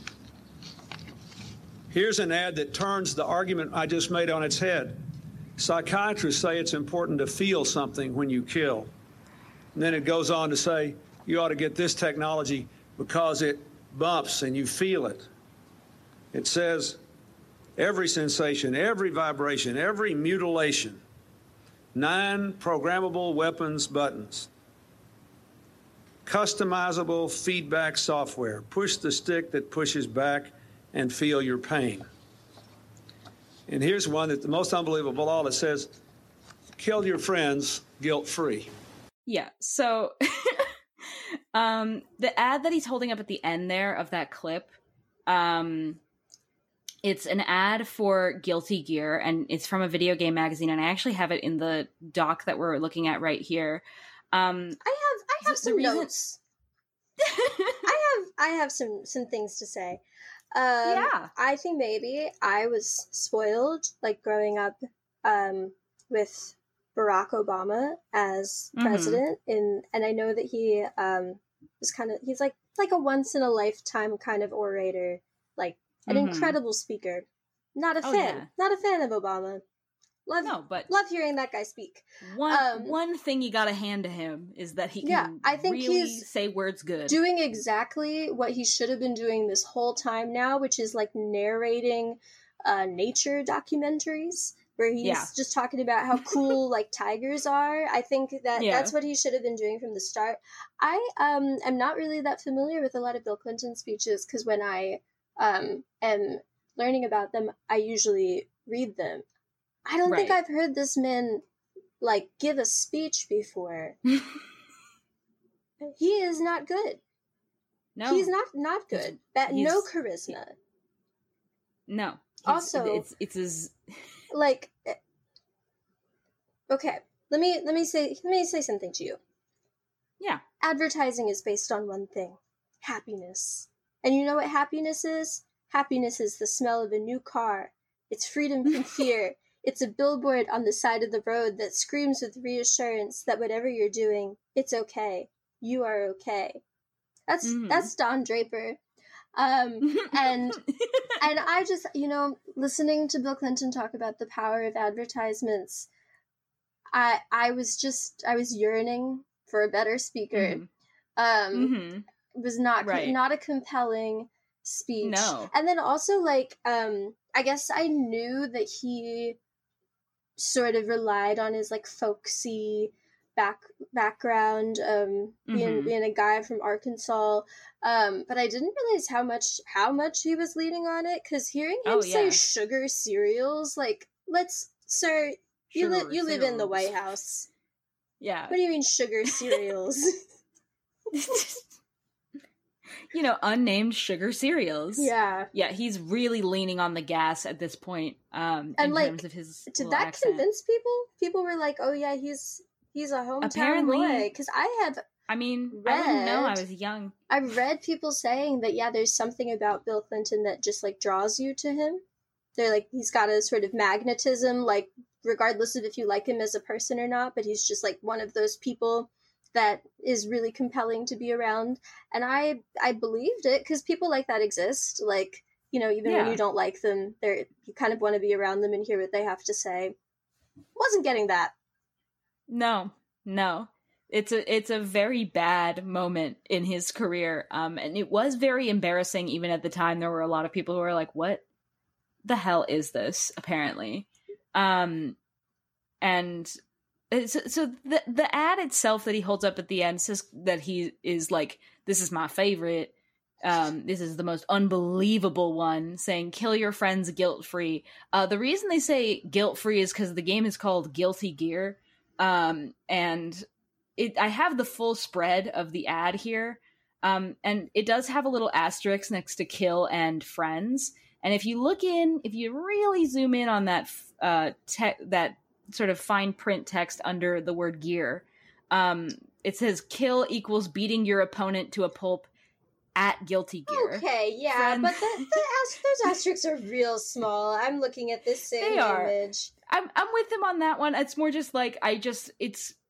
S5: Here's an ad that turns the argument I just made on its head. Psychiatrists say it's important to feel something when you kill. And then it goes on to say, you ought to get this technology because it bumps and you feel it. It says, every sensation, every vibration, every mutilation, nine programmable weapons buttons, customizable feedback software, push the stick that pushes back and feel your pain. And here's one that the most unbelievable of all, it says, kill your friends guilt-free.
S4: Yeah, so um, the ad that he's holding up at the end there of that clip, um, it's an ad for Guilty Gear, and it's from a video game magazine, and I actually have it in the doc that we're looking at right here. Um,
S3: I have I have
S4: the
S3: some
S4: reason-
S3: notes. I have I have some some things to say. Um,
S4: Yeah.
S3: I think maybe I was spoiled, like growing up um, with Barack Obama as
S4: Mhm.
S3: president, in and I know that he um, was kind of he's like like a once in a lifetime kind of orator, like an
S4: Mhm.
S3: incredible speaker. Not a
S4: Oh,
S3: fan,
S4: yeah.
S3: not a fan of Obama. Love
S4: No, but
S3: love hearing that guy speak.
S4: one
S3: um,
S4: one thing you gotta hand to him is that he can
S3: Yeah, I think
S4: really
S3: he's
S4: say words good.
S3: Doing exactly what he should have been doing this whole time now, which is like narrating uh, nature documentaries where he's
S4: Yeah.
S3: just talking about how cool like tigers are. I think that
S4: Yeah.
S3: that's what he should have been doing from the start. I um am not really that familiar with a lot of Bill Clinton speeches because when I um am learning about them, I usually read them. I don't think
S4: Right.
S3: I've heard this man like give a speech before. He is not good.
S4: no,
S3: He's not not good. That
S4: he's-
S3: no charisma.
S4: no. He's-
S3: Also-
S4: it's it's his.
S3: Like, eh, okay, let me let me say let me say something to you.
S4: Yeah.
S3: Advertising is based on one thing: happiness. And you know what happiness is? Happiness is the smell of a new car. It's freedom from fear. It's a billboard on the side of the road that screams with reassurance that whatever you're doing, it's okay. You are okay. That's
S4: Mhm.
S3: that's Don Draper. Um, and and I just, you know, listening to Bill Clinton talk about the power of advertisements, I I was just I was yearning for a better speaker.
S4: Mhm.
S3: Um,
S4: Mhm.
S3: it was not
S4: Right.
S3: not a compelling speech.
S4: No.
S3: And then also like um, I guess I knew that he sort of relied on his like folksy back background, um, being
S4: Mhm.
S3: being a guy from Arkansas. Um, but I didn't realize how much how much he was leaning on it, because hearing him
S4: Oh,
S3: say
S4: yeah.
S3: sugar cereals, like, let's, sir, you live
S4: Sugar
S3: you live in the
S4: cereals.
S3: White House.
S4: Yeah.
S3: What do you mean sugar cereals?
S4: You know, unnamed sugar cereals.
S3: Yeah.
S4: Yeah, he's really leaning on the gas at this point. Um,
S3: And,
S4: in
S3: like,
S4: terms of his
S3: Did
S4: little
S3: that
S4: accent.
S3: convince people? People were like, "Oh yeah, he's he's a hometown
S4: Apparently-
S3: boy." Because I have
S4: I mean, I wouldn't know. I
S3: read-
S4: was young.
S3: I've read people saying that yeah, there's something about Bill Clinton that just like draws you to him. They're like he's got a sort of magnetism, like regardless of if you like him as a person or not, but he's just like one of those people that is really compelling to be around. And I I believed it because people like that exist. Like, you know, even when
S4: Yeah.
S3: you don't like them, they're you kind of want to be around them and hear what they have to say. Wasn't getting that.
S4: No, no. It's a it's a very bad moment in his career. Um, and it was very embarrassing. Even at the time, there were a lot of people who were like, "What the hell is this?" Apparently, um, and so, so the the ad itself that he holds up at the end says that he is like, "This is my favorite. Um, this is the most unbelievable one," saying "kill your friends guilt free." Uh, the reason they say guilt free is because the game is called Guilty Gear, um, and it. I have the full spread of the ad here, um, and it does have a little asterisk next to "kill" and "friends." And if you look in, if you really zoom in on that uh, te- that sort of fine print text under the word "gear," um, it says "kill equals beating your opponent to a pulp." At Guilty Gear.
S3: Okay, yeah,
S4: Friend.
S3: but the, the ast- those asterisks are real small. I'm looking at this same
S4: They are.
S3: image.
S4: I'm I'm with him on that one. It's more just like I just it's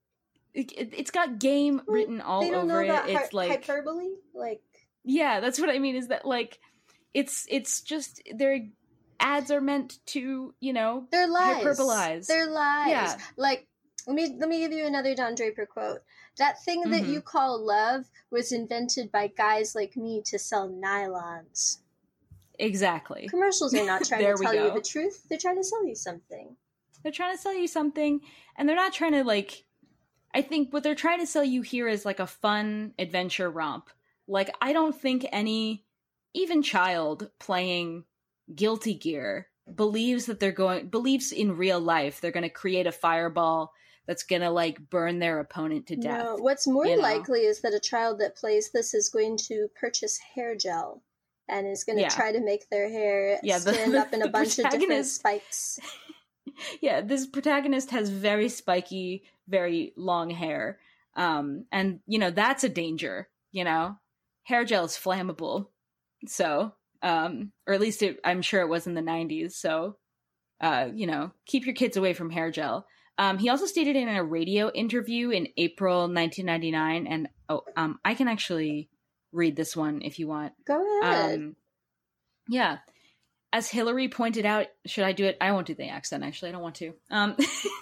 S4: it, it's got game written all
S3: they don't
S4: over
S3: know
S4: it.
S3: about
S4: It's
S3: hy-
S4: like
S3: hyperbole, like
S4: yeah, that's what I mean. Is that like it's it's just their ads are meant to you know
S3: they're lies.
S4: hyperbolize.
S3: They're lies.
S4: Yeah.
S3: Like let me let me give you another Don Draper quote. That thing that
S4: Mhm.
S3: you call love was invented by guys like me to sell nylons.
S4: Exactly.
S3: Commercials are not trying
S4: There
S3: to
S4: we
S3: tell you
S4: go.
S3: the truth. They're trying to sell you something.
S4: They're trying to sell you something, and they're not trying to like. I think what they're trying to sell you here is like a fun adventure romp. Like I don't think any, even child playing Guilty Gear believes that they're going believes in real life they're going to create a fireball that's going to like burn their opponent to death.
S3: No, what's more
S4: you know?
S3: likely is that a child that plays this is going to purchase hair gel and is going to
S4: Yeah.
S3: try to make their hair
S4: Yeah, the-
S3: stand
S4: the-
S3: up in a
S4: the
S3: bunch of different
S4: protagonist-
S3: spikes.
S4: Yeah, this protagonist has very spiky, very long hair. Um, and, you know, that's a danger, you know? Hair gel is flammable. So, um, or at least it, I'm sure it was in the nineties. So, uh, you know, keep your kids away from hair gel. Um, he also stated in a radio interview in April nineteen ninety-nine, and oh, um, I can actually read this one if you want.
S3: Go ahead.
S4: Um, yeah. As Hillary pointed out, should I do it? I won't do the accent, actually. I don't want to. Um,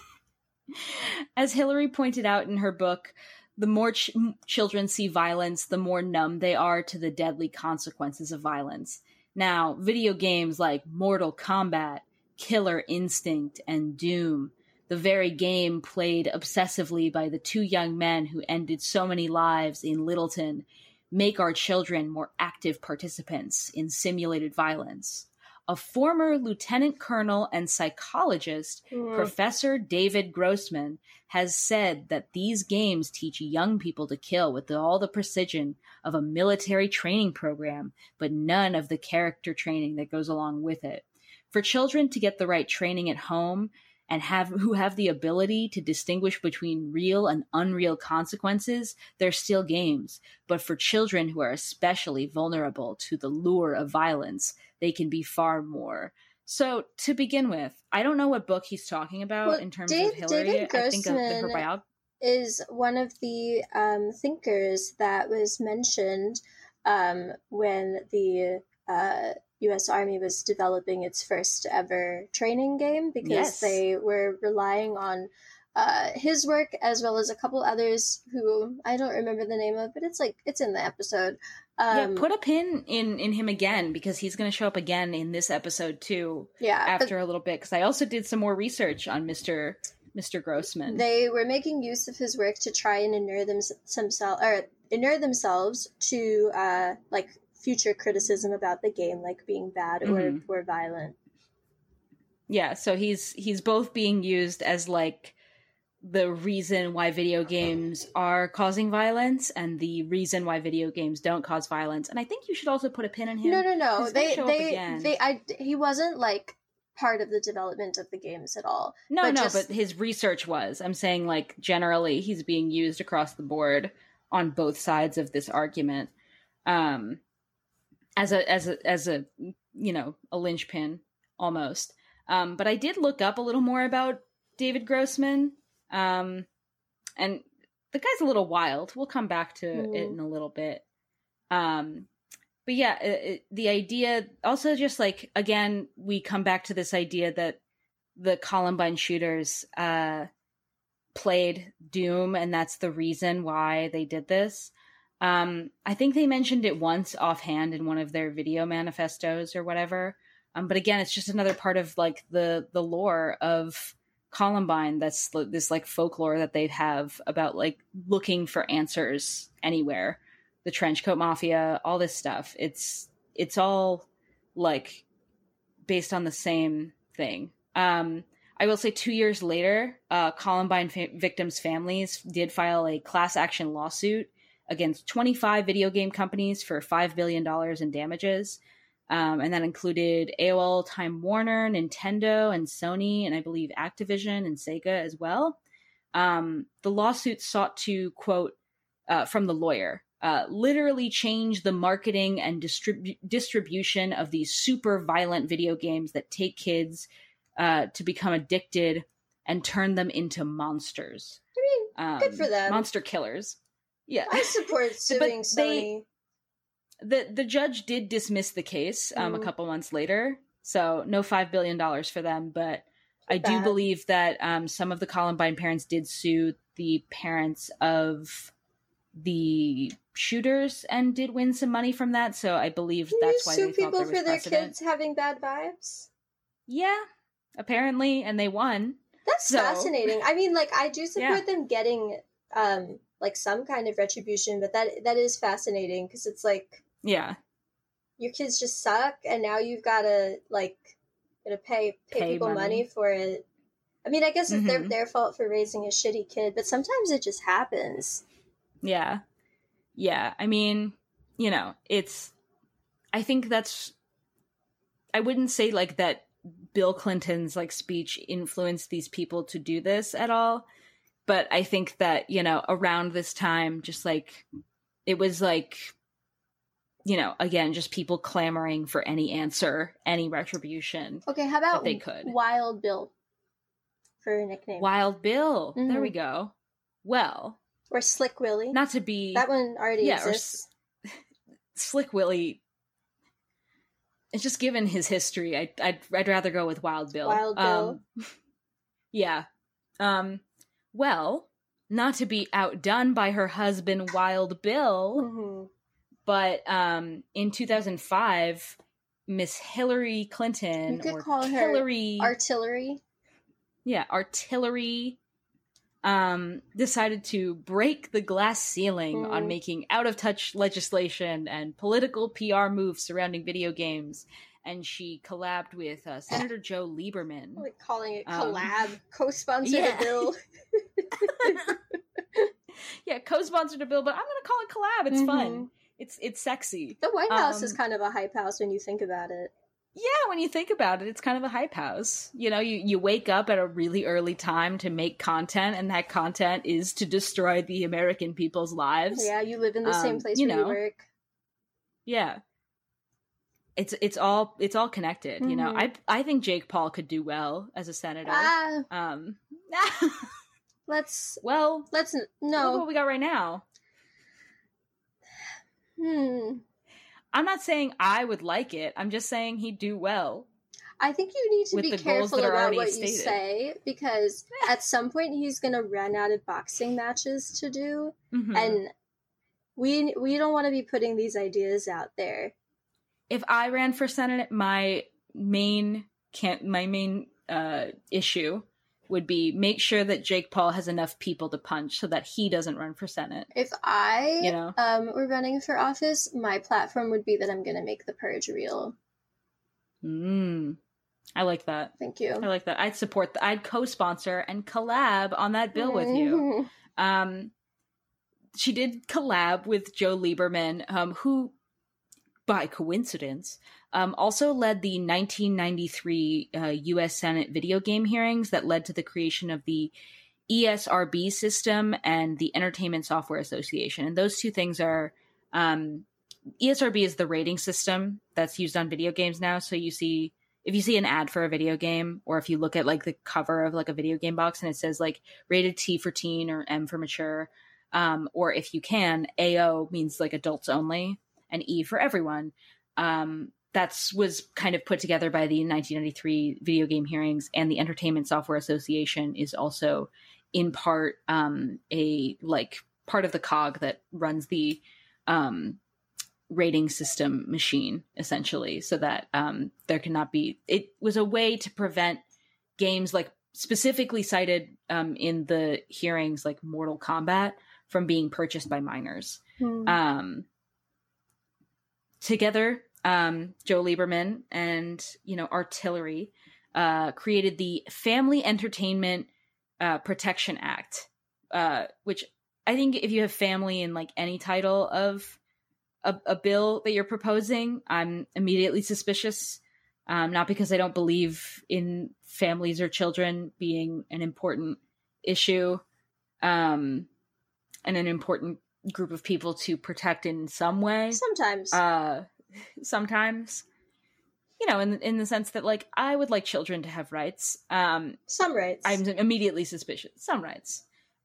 S4: as Hillary pointed out in her book, the more ch- children see violence, the more numb they are to the deadly consequences of violence. Now, video games like Mortal Kombat, Killer Instinct, and Doom, the very game played obsessively by the two young men who ended so many lives in Littleton, make our children more active participants in simulated violence. A former lieutenant colonel and psychologist,
S3: Mm.
S4: Professor David Grossman, has said that these games teach young people to kill with all the precision of a military training program, but none of the character training that goes along with it. For children to get the right training at home and have who have the ability to distinguish between real and unreal consequences, they're still games. But for children who are especially vulnerable to the lure of violence, they can be far more. So to begin with, I don't know what book he's talking about
S3: Well,
S4: in terms
S3: Dave-
S4: of Hillary.
S3: David
S4: I think of the, her
S3: Grossman
S4: bio.
S3: is one of the um, thinkers that was mentioned um, when the uh, U S Army was developing its first ever training game, because
S4: Yes.
S3: they were relying on uh, his work as well as a couple others who I don't remember the name of, but it's like it's in the episode. Um,
S4: yeah, put a pin in in him again, because he's going to show up again in this episode too
S3: yeah, but
S4: after a little bit. Because I also did some more research on Mister Mister Grossman.
S3: they were making use of his work to try and inure them themselves or inure themselves to uh, like future criticism about the game, like being bad
S4: Mhm.
S3: or or violent.
S4: Yeah, so he's he's both being used as like the reason why video games are causing violence and the reason why video games don't cause violence. And I think you should also put a pin in him.
S3: No, no, no.
S4: He's gonna
S3: They
S4: show up
S3: they
S4: again.
S3: they I he wasn't like part of the development of the games at all.
S4: No,
S3: but
S4: no,
S3: just-
S4: but his research was. I'm saying like generally he's being used across the board on both sides of this argument. Um as a as a as a you know, a linchpin almost. Um but I did look up a little more about David Grossman. Um and the guy's a little wild. We'll come back to
S3: Mm.
S4: it in a little bit. Um but yeah, it, it, the idea also just like again we come back to this idea that the Columbine shooters uh played Doom, and that's the reason why they did this. Um, I think they mentioned it once offhand in one of their video manifestos or whatever. Um, but again, it's just another part of like the the lore of Columbine. That's l- this like folklore that they have about like looking for answers anywhere. The Trenchcoat Mafia, all this stuff. It's it's all like based on the same thing. Um, I will say two years later, uh, Columbine fa- victims' families did file a class action lawsuit against twenty-five video game companies for five billion dollars in damages. Um, and that included A O L, Time Warner, Nintendo, and Sony, and I believe Activision and Sega as well. Um, the lawsuit sought to, quote, uh, from the lawyer, uh, literally change the marketing and distrib- distribution of these super violent video games that take kids uh, to become addicted and turn them into monsters.
S3: I mean,
S4: Um,
S3: Good for them.
S4: Monster killers. Yeah.
S3: I support suing
S4: But they-
S3: Sony.
S4: The the judge did dismiss the case um,
S3: Mm.
S4: a couple months later, so no five billion dollars for them. But I do
S3: bad.
S4: believe that um, some of the Columbine parents did sue the parents of the shooters and did win some money from that. So I believe
S3: Can
S4: that's
S3: you
S4: why
S3: sue
S4: they thought
S3: people
S4: there was
S3: for their
S4: precedent.
S3: kids having bad vibes?
S4: Yeah, apparently, and they won.
S3: That's
S4: So-
S3: fascinating. I mean, like, I do support
S4: Yeah.
S3: them getting, um, like, some kind of retribution, but that that is fascinating because it's like
S4: Yeah,
S3: your kids just suck, and now you've got to like, gotta pay pay,
S4: Pay
S3: people money.
S4: money.
S3: for it. I mean, I guess it's their
S4: Mhm.
S3: their fault for raising a shitty kid, but sometimes it just happens.
S4: yeah, yeah. I mean, you know, it's. I think that's. I wouldn't say like that. Bill Clinton's like speech influenced these people to do this at all, but I think that, you know, around this time, just like it was like, you know, again, just people clamoring for any answer, any retribution.
S3: Okay, how about
S4: they could.
S3: Wild Bill for a nickname,
S4: Wild Bill. There
S3: Mhm.
S4: we go. Well,
S3: or Slick Willie?
S4: not to be
S3: That one already
S4: Yeah, or
S3: exists.
S4: Slick Willie. It's just given his history, I, I'd I'd rather go with Wild Bill.
S3: Wild Bill.
S4: Um, yeah. Um. Well, not to be outdone by her husband, Wild Bill,
S3: Mhm.
S4: but um, in two thousand five, Miss Hillary Clinton,
S3: You could
S4: or
S3: call her
S4: Hillary,
S3: Artillery.
S4: yeah, Artillery, um, decided to break the glass ceiling
S3: Mm.
S4: on making out-of-touch legislation and political P R moves surrounding video games, and she collabed with uh, Senator Joe Lieberman.
S3: Like calling it
S4: Um,
S3: collab, co-sponsored
S4: yeah.
S3: a bill.
S4: Yeah, co-sponsored a bill, but I'm gonna call it collab. It's
S3: Mhm.
S4: fun. It's it's sexy.
S3: The White House is
S4: Um,
S3: kind of a hype house when you think about it.
S4: Yeah, when you think about it, it's kind of a hype house. You know, you, you wake up at a really early time to make content, and that content is to destroy the American people's lives.
S3: Yeah, you live in the same
S4: Um,
S3: place
S4: you
S3: where
S4: know.
S3: you work.
S4: Yeah. It's it's all it's all connected, you know.
S3: Mhm.
S4: I I think Jake Paul could do well as a senator.
S3: Ah,
S4: Um
S3: let's
S4: well,
S3: let's n-
S4: look
S3: no.
S4: what we got right now.
S3: Hmm.
S4: I'm not saying I would like it. I'm just saying he'd do well.
S3: I think you need to
S4: With
S3: be
S4: the goals
S3: careful
S4: that are
S3: about
S4: already
S3: what
S4: stated.
S3: you say because at some point he's going to run out of boxing matches to do,
S4: Mhm.
S3: and we we don't want to be putting these ideas out there.
S4: If I ran for Senate, my main can't my main uh, issue would be make sure that Jake Paul has enough people to punch so that he doesn't run for Senate.
S3: If I
S4: You know?
S3: um were running for office, my platform would be that I'm going to make the purge real.
S4: Mm, I like that.
S3: Thank you.
S4: I like that. I'd support that. I'd co-sponsor and collab on that bill with you.
S3: Mhm.
S4: Um, she did collab with Joe Lieberman, um, who, by coincidence, um, also led the nineteen ninety-three uh, U S Senate video game hearings that led to the creation of the E S R B system and the Entertainment Software Association. And those two things are um, E S R B is the rating system that's used on video games now. So you see, if you see an ad for a video game, or if you look at like the cover of like a video game box and it says like rated T for teen or M for mature, um, or if you can, A O means like adults only and E for everyone. Um, that's was kind of put together by the nineteen ninety-three video game hearings, and the Entertainment Software Association is also in part um, a like part of the cog that runs the um, rating system machine, essentially, so that um, there cannot be. It was a way to prevent games like specifically cited um, in the hearings, like Mortal Kombat, from being purchased by minors.
S3: Hmm.
S4: Um, together, um, Joe Lieberman and, you know, Artillery uh, created the Family Entertainment uh, Protection Act, uh, which I think if you have family in like any title of a, a bill that you're proposing, I'm immediately suspicious. Um, not because I don't believe in families or children being an important issue um, and an important group of people to protect in some way.
S3: Sometimes.
S4: Uh, sometimes, you know, in in the sense that like I would like children to have rights. Um,
S3: Some rights.
S4: I'm immediately suspicious. Some rights.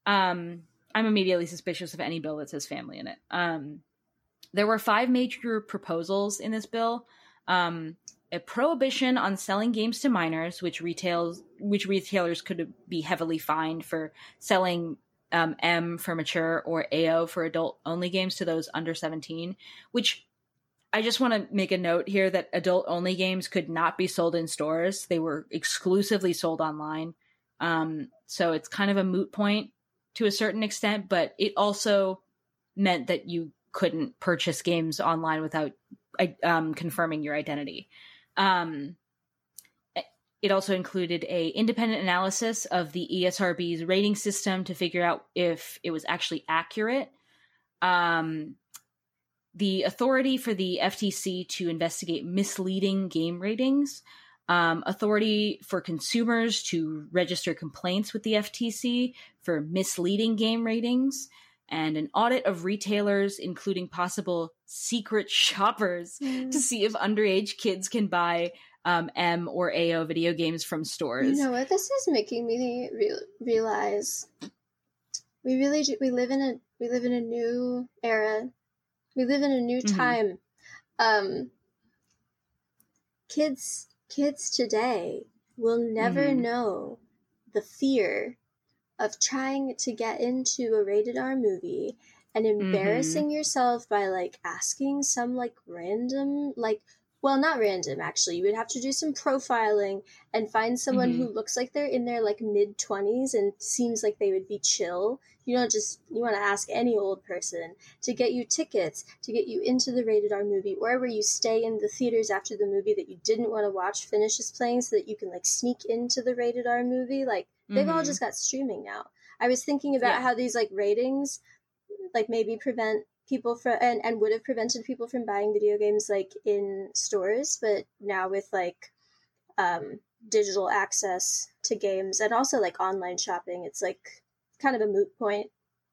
S4: Um, I'm immediately suspicious of any bill that says family in it. Um, there were five major proposals in this bill. Um, a prohibition on selling games to minors, which retails, which retailers could be heavily fined for selling um, M for mature or A O for adult-only games to those under seventeen, which I just want to make a note here that adult-only games could not be sold in stores. They were exclusively sold online. Um, so it's kind of a moot point to a certain extent, but it also meant that you couldn't purchase games online without um, confirming your identity. Um, it also included a independent analysis of the E S R B's rating system to figure out if it was actually accurate. Um, the authority for the F T C to investigate misleading game ratings, um, authority for consumers to register complaints with the F T C for misleading game ratings, and an audit of retailers, including possible secret shoppers, mm. to see if underage kids can buy um, M or A O video games from stores.
S3: You know what? This is making me re- realize we really do, we live in a we live in a new era. We live in a new time. Mm-hmm. Um, kids, kids today will never mm-hmm. know the fear of trying to get into a rated R movie and embarrassing mm-hmm. yourself by like asking some like random, like, well, not random, actually. You would have to do some profiling and find someone mm-hmm. who looks like they're in their like mid twenties and seems like they would be chill. You don't just, you want to ask any old person to get you tickets, to get you into the rated R movie, or where you stay in the theaters after the movie that you didn't want to watch finishes playing so that you can like sneak into the rated R movie. Like they've mm-hmm. all just got streaming now. I was thinking about yeah. how these like ratings like maybe prevent people from, and, and would have prevented people from buying video games like in stores, but now with like um, digital access to games and also like online shopping, it's like kind of a moot point.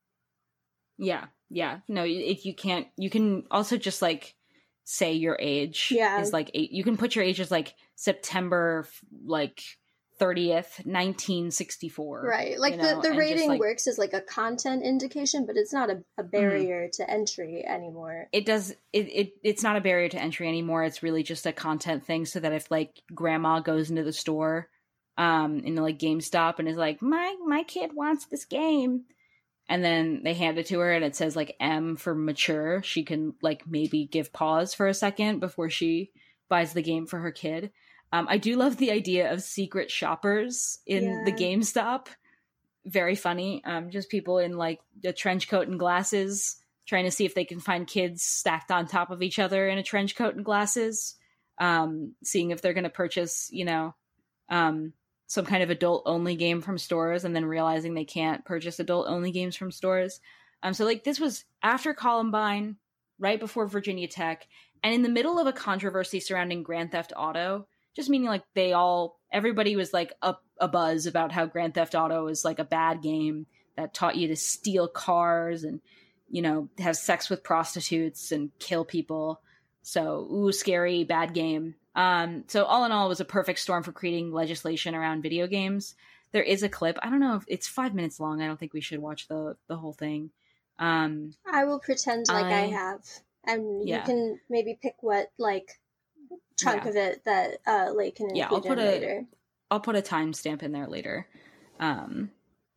S4: Yeah, yeah. No, if you can't, you can also just like say your age
S3: yeah.
S4: is like eight. You can put your age as like September like thirtieth, nineteen sixty-four.
S3: Right. Like you know? the, the rating like, works as like a content indication, but it's not a, a barrier mm-hmm. to entry anymore.
S4: It does it, it it's not a barrier to entry anymore. It's really just a content thing so that if like grandma goes into the store um into like GameStop and is like, My my kid wants this game, and then they hand it to her and it says like M for mature, she can like maybe give pause for a second before she buys the game for her kid. Um, I do love the idea of secret shoppers in yeah. the GameStop. Very funny. Um, just people in like a trench coat and glasses trying to see if they can find kids stacked on top of each other in a trench coat and glasses. Um, seeing if they're going to purchase, you know, um, some kind of adult only game from stores and then realizing they can't purchase adult only games from stores. Um, so like this was after Columbine, right before Virginia Tech, and in the middle of a controversy surrounding Grand Theft Auto. Just meaning like they all, everybody was like a, a buzz about how Grand Theft Auto is like a bad game that taught you to steal cars and, you know, have sex with prostitutes and kill people. So, ooh, scary, bad game. Um, so all in all, it was a perfect storm for creating legislation around video games. There is a clip. I don't know if it's five minutes long. I don't think we should watch the, the whole thing. Um,
S3: I will pretend like I, I have. And yeah. you can maybe pick what, like, chunk yeah. of it that uh Lake can include yeah, I'll put in
S4: a,
S3: later.
S4: I'll put a timestamp in there later. Um,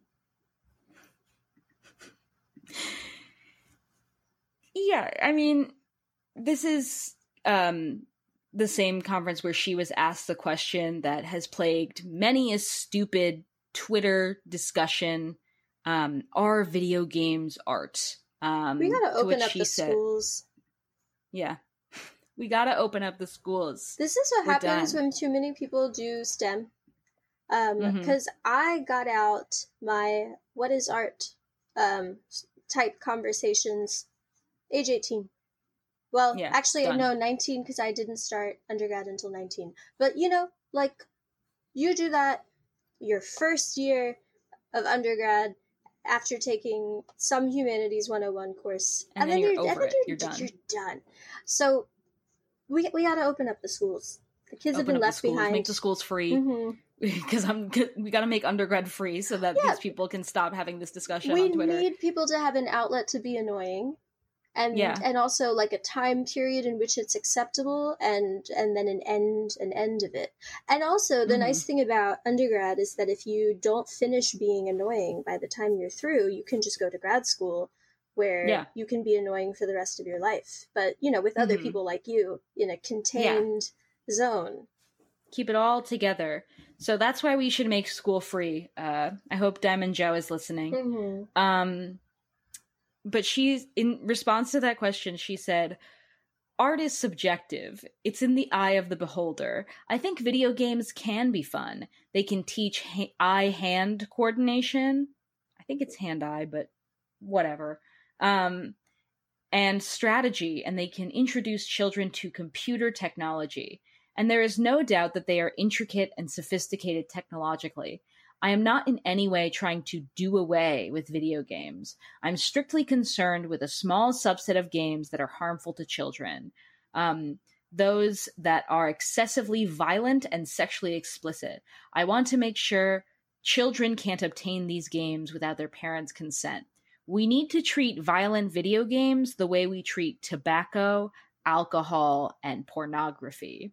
S4: yeah, I mean, this is um the same conference where she was asked the question that has plagued many a stupid Twitter discussion. Um, are video games art? Um,
S3: we gotta open up the said, schools.
S4: Yeah. We gotta open up the schools.
S3: This is what We're happens done. when too many people do STEM. Um, because mm-hmm. I got out my what is art um type conversations age eighteen. Well, yeah, actually, done. no, nineteen because I didn't start undergrad until nineteen. But you know, like you do that your first year of undergrad after taking some humanities one oh one course,
S4: and, and then, then you're, you're over and then it. You're, you're done.
S3: You're done. So. We we got to open up the schools. The kids
S4: open
S3: have been left
S4: schools,
S3: behind.
S4: Make the schools free.
S3: Mm-hmm.
S4: because I'm we got to make undergrad free so that
S3: Yeah.
S4: these people can stop having this discussion
S3: We
S4: on Twitter.
S3: need people to have an outlet to be annoying. And
S4: Yeah.
S3: and also like a time period in which it's acceptable and and then an end an end of it. And also the
S4: Mhm.
S3: nice thing about undergrad is that if you don't finish being annoying by the time you're through, you can just go to grad school where
S4: Yeah.
S3: you can be annoying for the rest of your life. But, you know, with other
S4: Mhm.
S3: people like you in a contained zone.
S4: Keep it all together. So that's why we should make school free. Uh, I hope Diamond Joe is listening.
S3: Mm-hmm.
S4: Um, but she's in response to that question, she said, art is subjective. It's in the eye of the beholder. I think video games can be fun. They can teach ha- eye-hand coordination. I think it's hand-eye, but whatever. Um, and strategy, and they can introduce children to computer technology. And there is no doubt that they are intricate and sophisticated technologically. I am not in any way trying to do away with video games. I'm strictly concerned with a small subset of games that are harmful to children. Um, those that are excessively violent and sexually explicit. I want to make sure children can't obtain these games without their parents' consent. We need to treat violent video games the way we treat tobacco, alcohol, and pornography.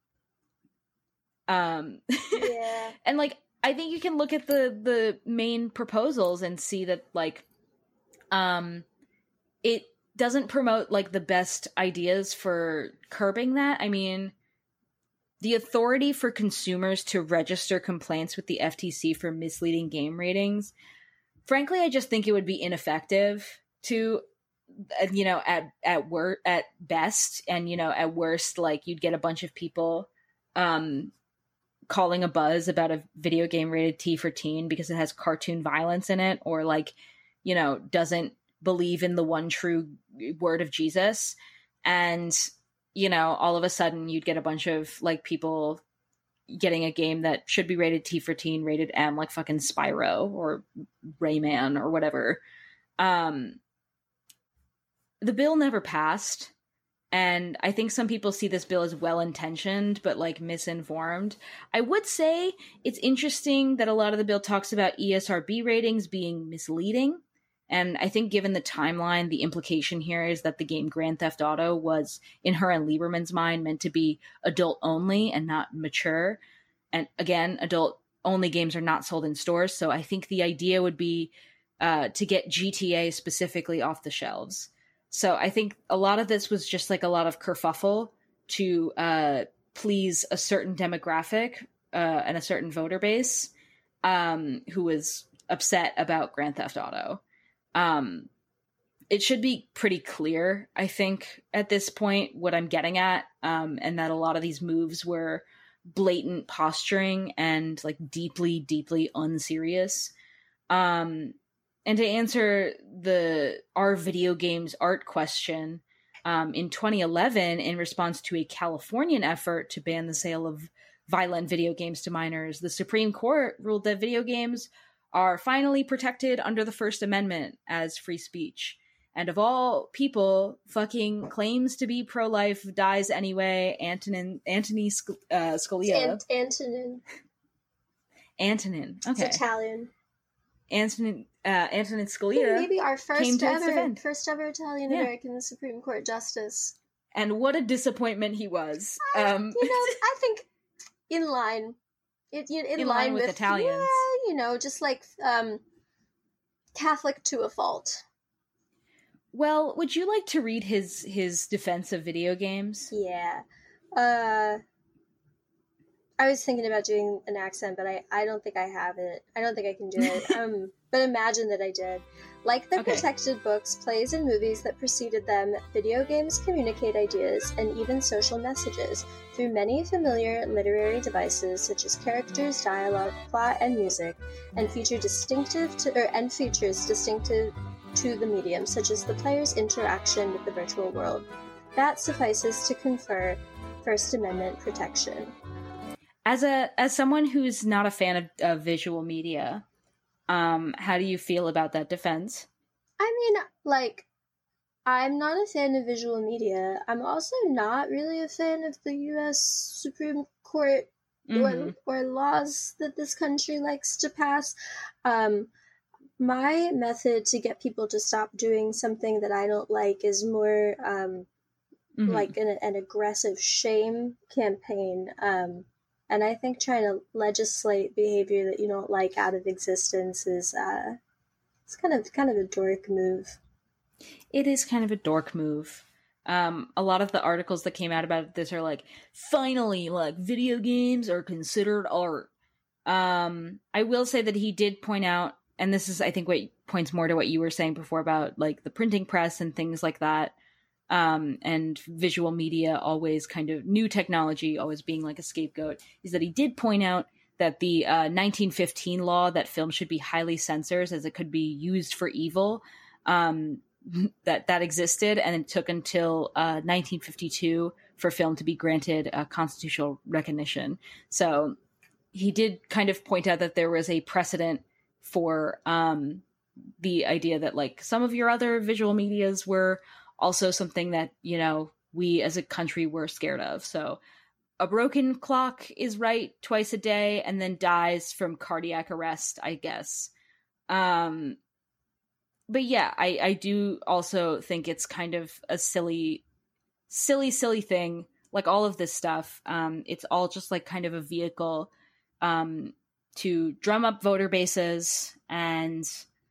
S4: Um,
S3: Yeah.
S4: and like, I think you can look at the the main proposals and see that like um it doesn't promote like the best ideas for curbing that. I mean, the authority for consumers to register complaints with the F T C for misleading game ratings. Frankly, I just think it would be ineffective to uh, you know, at at wor- at best, and you know, at worst, like you'd get a bunch of people um calling a buzz about a video game rated T for teen because it has cartoon violence in it, or like, you know, doesn't believe in the one true word of Jesus. And, you know, all of a sudden you'd get a bunch of like people getting a game that should be rated T for teen, rated M, like fucking Spyro or Rayman or whatever. Um, the bill never passed. And I think some people see this bill as well-intentioned, but like misinformed. I would say it's interesting that a lot of the bill talks about E S R B ratings being misleading. And I think given the timeline, the implication here is that the game Grand Theft Auto was, in her and Lieberman's mind, meant to be adult only and not mature. And again, adult only games are not sold in stores. So I think the idea would be uh, to get G T A specifically off the shelves. So I think a lot of this was just like a lot of kerfuffle to uh, please a certain demographic uh, and a certain voter base um, who was upset about Grand Theft Auto. Um, it should be pretty clear, I think, at this point, what I'm getting at, um, and that a lot of these moves were blatant posturing and like deeply, deeply unserious. Um, And to answer the are video games art question, um, in twenty eleven, in response to a Californian effort to ban the sale of violent video games to minors, the Supreme Court ruled that video games are finally protected under the First Amendment as free speech. And of all people, fucking claims to be pro-life, dies anyway, Antonin, Antony Sc- uh, Scalia.
S3: Ant- Antonin.
S4: Antonin, okay.
S3: It's Italian.
S4: Antonin, uh, Antonin Scalia.
S3: Maybe our
S4: came
S3: first
S4: to its
S3: ever,
S4: defense.
S3: first ever Italian American Supreme Court justice.
S4: And what a disappointment he was.
S3: Uh,
S4: Um,
S3: you know, I think in line, it, in, in,
S4: In
S3: line,
S4: line with
S3: with
S4: Italians.
S3: Yeah, you know, just like um, Catholic to a fault.
S4: well, would you like to read his his defense of video games?
S3: Yeah. Uh, I was thinking about doing an accent, but I, I don't think I have it. I don't think I can do it. Um, but imagine that I did. Like the
S4: Okay.
S3: protected books, plays, and movies that preceded them, video games communicate ideas and even social messages through many familiar literary devices such as characters, dialogue, plot, and music, and feature distinctive to or and features distinctive to the medium, such as the player's interaction with the virtual world. That suffices to confer First Amendment protection.
S4: As a as someone who's not a fan of, of visual media, um, how do you feel about that defense?
S3: I mean, like, I'm not a fan of visual media. I'm also not really a fan of the U S Supreme Court mm-hmm. or, or laws that this country likes to pass. Um, my method to get people to stop doing something that I don't like is more um, mm-hmm. like an, an aggressive shame campaign. Um, and I think trying to legislate behavior that you don't like out of existence is uh, it's kind of kind of a dork move.
S4: It is kind of a dork move. Um, a lot of the articles that came out about this are like, finally, like, video games are considered art. Um, I will say that he did point out, and this is, I think, what points more to what you were saying before about, like, the printing press and things like that, um, and visual media always kind of, new technology always being like a scapegoat, is that he did point out that the uh, nineteen fifteen law that film should be highly censored as it could be used for evil, um, that that existed, and it took until uh, nineteen fifty-two for film to be granted uh, constitutional recognition. So he did kind of point out that there was a precedent for um, the idea that, like, some of your other visual medias were also something that, you know, we as a country were scared of. So a broken clock is right twice a day and then dies from cardiac arrest, I guess. Um, But yeah, I, I do also think it's kind of a silly, silly, silly thing. Like all of this stuff, um, it's all just like kind of a vehicle um, to drum up voter bases and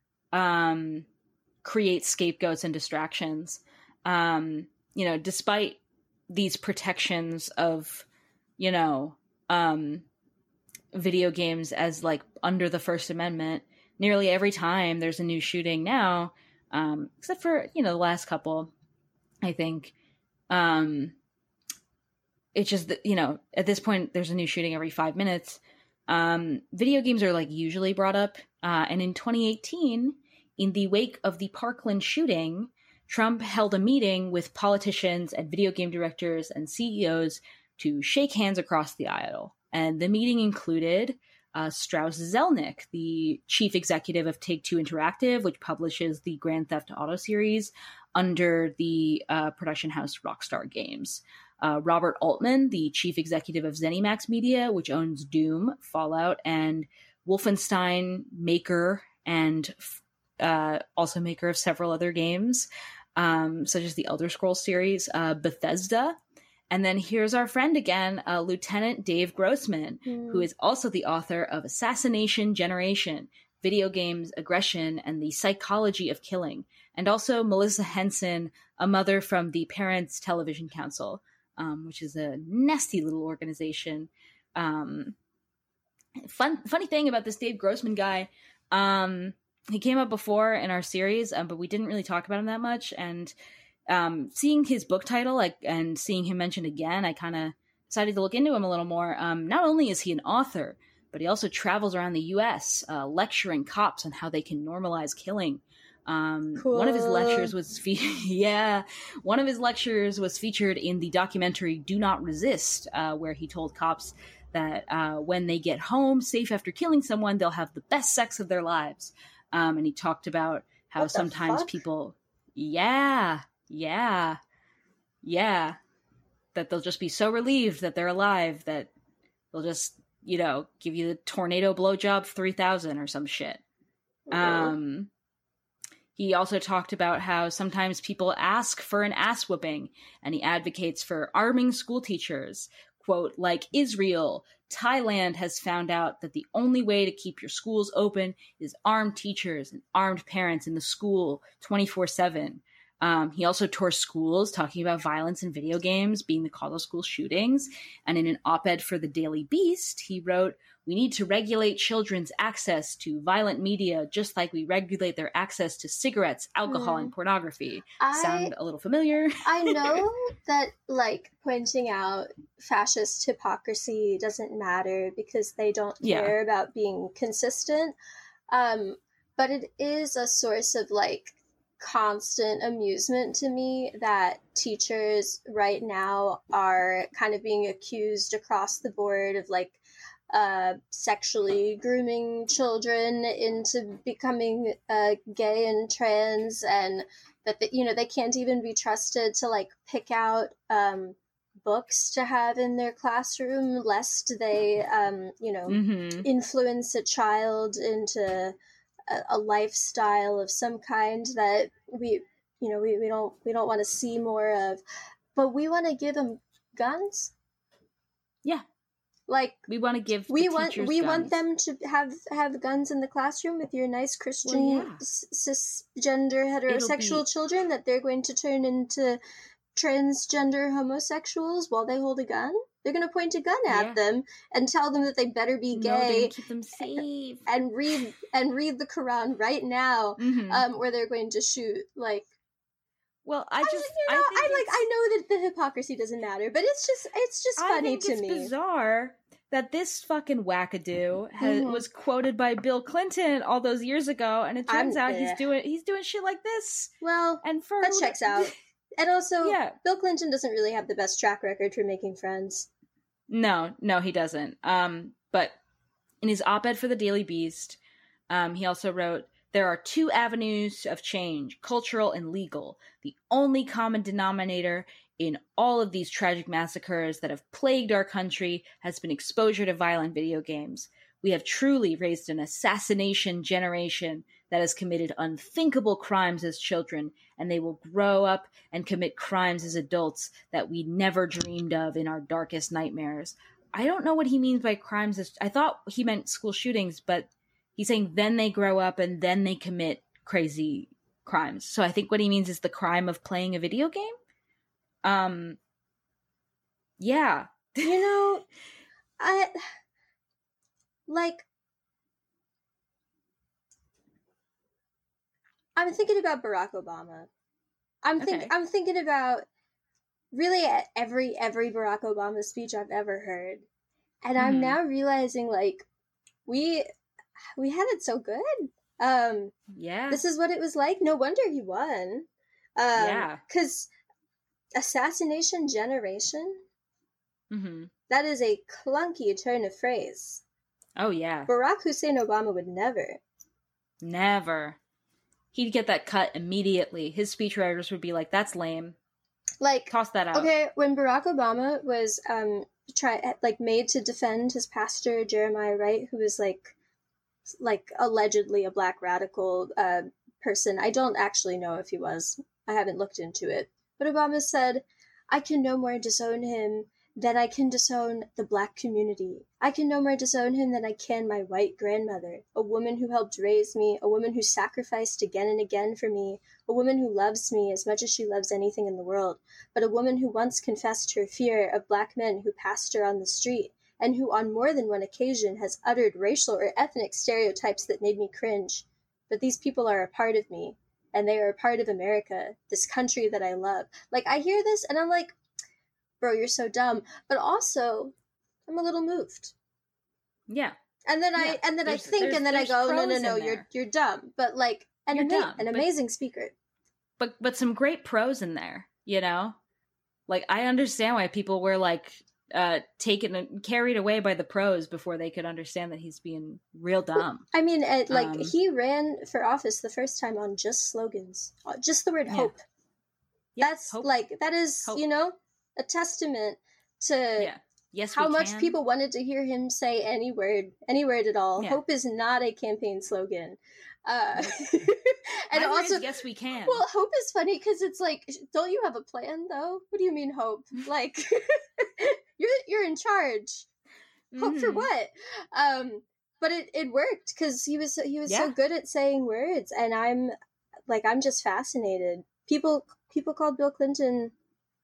S4: um, create scapegoats and distractions. Um, you know, despite these protections of, you know, um, video games as like under the First Amendment, nearly every time there's a new shooting now, um, except for, you know, the last couple, I think, um, it's just that, you know, at this point, there's a new shooting every five minutes. Um, video games are like usually brought up. Uh, and in twenty eighteen, in the wake of the Parkland shooting, Trump held a meeting with politicians and video game directors and C E Os to shake hands across the aisle. And the meeting included Uh, Strauss Zelnick, the chief executive of Take-Two Interactive, which publishes the Grand Theft Auto series under the uh, production house Rockstar Games. Uh, Robert Altman, the chief executive of ZeniMax Media, which owns Doom, Fallout, and Wolfenstein, maker and uh, also maker of several other games, um, such as the Elder Scrolls series, uh, Bethesda. And then here's our friend again, uh, Lieutenant Dave Grossman, mm. who is also the author of Assassination Generation, Video Games, Aggression, and the Psychology of Killing. And also Melissa Henson, a mother from the Parents Television Council, um, which is a nasty little organization. Um, fun, funny thing about this Dave Grossman guy, um, he came up before in our series, um, but we didn't really talk about him that much. And Um, seeing his book title, like, and seeing him mentioned again, I kind of decided to look into him a little more. Um, not only is he an author, but he also travels around the U S uh, lecturing cops on how they can normalize killing. Um,
S3: cool.
S4: One of his lectures was, fe- yeah, one of his lectures was featured in the documentary "Do Not Resist," uh, where he told cops that uh, when they get home safe after killing someone, they'll have the best sex of their lives. Um, and he talked about how
S3: What the
S4: sometimes
S3: fuck?
S4: people, yeah. Yeah. Yeah. That they'll just be so relieved that they're alive that they'll just, you know, give you the tornado blowjob three thousand or some shit.
S3: Mm-hmm.
S4: Um, he also talked about how sometimes people ask for an ass whooping, and he advocates for arming school teachers. Quote, like Israel, Thailand has found out that the only way to keep your schools open is armed teachers and armed parents in the school twenty-four seven. Um, he also toured schools, talking about violence in video games being the cause of school shootings. And in an op-ed for the Daily Beast, he wrote, "We need to regulate children's access to violent media just like we regulate their access to cigarettes, alcohol, mm. and pornography."
S3: I,
S4: Sound a little familiar?
S3: I know that, like, pointing out fascist hypocrisy doesn't matter because they don't care yeah. about being consistent. Um, but it is a source of, like, constant amusement to me that teachers right now are kind of being accused across the board of like uh, sexually grooming children into becoming uh, gay and trans, and that the, you know they can't even be trusted to like pick out um, books to have in their classroom, lest they, um, you know,
S4: Mm-hmm.
S3: influence a child into a, a lifestyle of some kind that we, you know, we, we don't we don't want to see more of. But we want to give them guns.
S4: Yeah.
S3: Like
S4: We want to give
S3: we
S4: the
S3: want
S4: teachers
S3: we
S4: guns.
S3: want them to have have guns in the classroom with your nice Christian
S4: Well, yeah.
S3: s- cisgender heterosexual
S4: be-
S3: children that they're going to turn into transgender homosexuals while they hold a gun. They're going to point a gun at
S4: Yeah.
S3: them and tell them that they better be
S4: No, they're
S3: gay
S4: gonna keep them safe.
S3: and read and read the Quran right now,
S4: Mhm.
S3: um, where they're going to shoot. Like,
S4: Well, I
S3: I
S4: just,
S3: just, you know,
S4: I,
S3: I,
S4: think
S3: like
S4: it's-
S3: I know that the hypocrisy doesn't matter, but it's just it's just
S4: I
S3: funny
S4: think
S3: to
S4: it's
S3: me.
S4: bizarre that this fucking wackadoo has,
S3: Mhm.
S4: was quoted by Bill Clinton all those years ago, and it turns
S3: I'm-
S4: out he's
S3: eh.
S4: doing he's doing shit like this.
S3: Well,
S4: And for
S3: that checks out. And also,
S4: Yeah.
S3: Bill Clinton doesn't really have the best track record for making friends.
S4: No, no, he doesn't. Um, but in his op-ed for the Daily Beast, um, he also wrote, "There are two avenues of change, cultural and legal. The only common denominator in all of these tragic massacres that have plagued our country has been exposure to violent video games. We have truly raised an assassination generation that has committed unthinkable crimes as children, and they will grow up and commit crimes as adults that we never dreamed of in our darkest nightmares." I don't know what he means by crimes as, I thought he meant school shootings, but he's saying then they grow up and then they commit crazy crimes. So I think what he means is the crime of playing a video game. Um, yeah.
S3: You know, I like. I'm thinking about Barack Obama. I'm think
S4: Okay.
S3: I'm thinking about really every every Barack Obama speech I've ever heard, and I'm
S4: Mhm.
S3: now realizing like we we had it so good. Um,
S4: Yeah.
S3: this is what it was like. No wonder he won. Um,
S4: Yeah.
S3: because assassination generation,
S4: hmm
S3: that is a clunky turn of phrase.
S4: Oh, yeah.
S3: Barack Hussein Obama would never.
S4: Never. He'd get that cut immediately. His speechwriters would be like, that's lame.
S3: Like,
S4: Toss that out.
S3: okay, when Barack Obama was um try like made to defend his pastor Jeremiah Wright, who was like like allegedly a black radical uh, person. I don't actually know if he was. I haven't looked into it. But Obama said, "I can no more disown him than I can disown the black community. I can no more disown him than I can my white grandmother, a woman who helped raise me, a woman who sacrificed again and again for me, a woman who loves me as much as she loves anything in the world, but a woman who once confessed her fear of black men who passed her on the street, and who on more than one occasion has uttered racial or ethnic stereotypes that made me cringe. But these people are a part of me, and they are a part of America, this country that I love." Like, I hear this, and I'm like, bro, you're so dumb. But also, I'm a little moved.
S4: Yeah.
S3: And then
S4: Yeah,
S3: I and then I
S4: there's-
S3: think,
S4: there's-
S3: and then I
S4: there's
S3: go, no, no,
S4: pros
S3: no,
S4: in
S3: you're
S4: there.
S3: you're dumb. But like, an
S4: You're
S3: ama-
S4: dumb,
S3: an
S4: but-
S3: amazing speaker.
S4: But but some great pros in there, you know? Like, I understand why people were, like, uh, taken and carried away by the pros before they could understand that he's being real dumb.
S3: I mean, it, like
S4: Um,
S3: he ran for office the first time on just slogans, Uh, just the word
S4: Yeah.
S3: hope.
S4: Yeah,
S3: That's
S4: hope.
S3: like that is
S4: Hope.
S3: you know a testament to
S4: Yeah. Yes,
S3: how
S4: we
S3: much
S4: can.
S3: people wanted to hear him say any word, any word at all.
S4: Yeah.
S3: Hope is not a campaign slogan. Uh, and
S4: Mine
S3: also,
S4: is yes, we can.
S3: well, hope is funny because it's like, don't you have a plan though? What do you mean hope? Like, you're you're in charge. Hope for
S4: Mhm.
S3: what? Um, but it, it worked because he was he was so
S4: Yeah.
S3: good at saying words, and I'm like I'm just fascinated. People people called Bill Clinton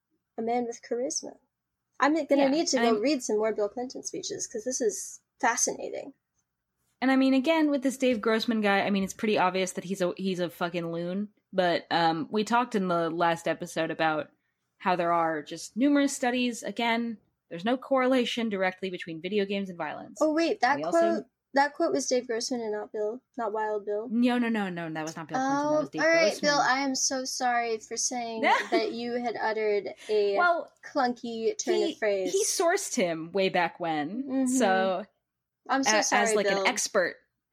S3: a man with charisma. I'm gonna
S4: Yeah,
S3: need to
S4: and
S3: go
S4: I'm-
S3: read some more Bill Clinton speeches because this is fascinating.
S4: And I mean, again, with this Dave Grossman guy, I mean, it's pretty obvious that he's a he's a fucking loon. But um, we talked in the last episode about how there are just numerous studies. Again, there's no correlation directly between video games and violence.
S3: Oh wait, that
S4: We
S3: quote
S4: also-
S3: that quote was Dave Grossman and not Bill, not Wild Bill.
S4: No, no, no, no, that was not Bill Clinton. That
S3: Oh,
S4: was Dave
S3: all right,
S4: Grossman.
S3: Bill. I am so sorry for saying that you had uttered a
S4: well,
S3: clunky turn
S4: he,
S3: of phrase.
S4: he sourced him way back when,
S3: Mhm.
S4: so
S3: I'm so
S4: a-
S3: sorry,
S4: as like
S3: Bill.
S4: an expert.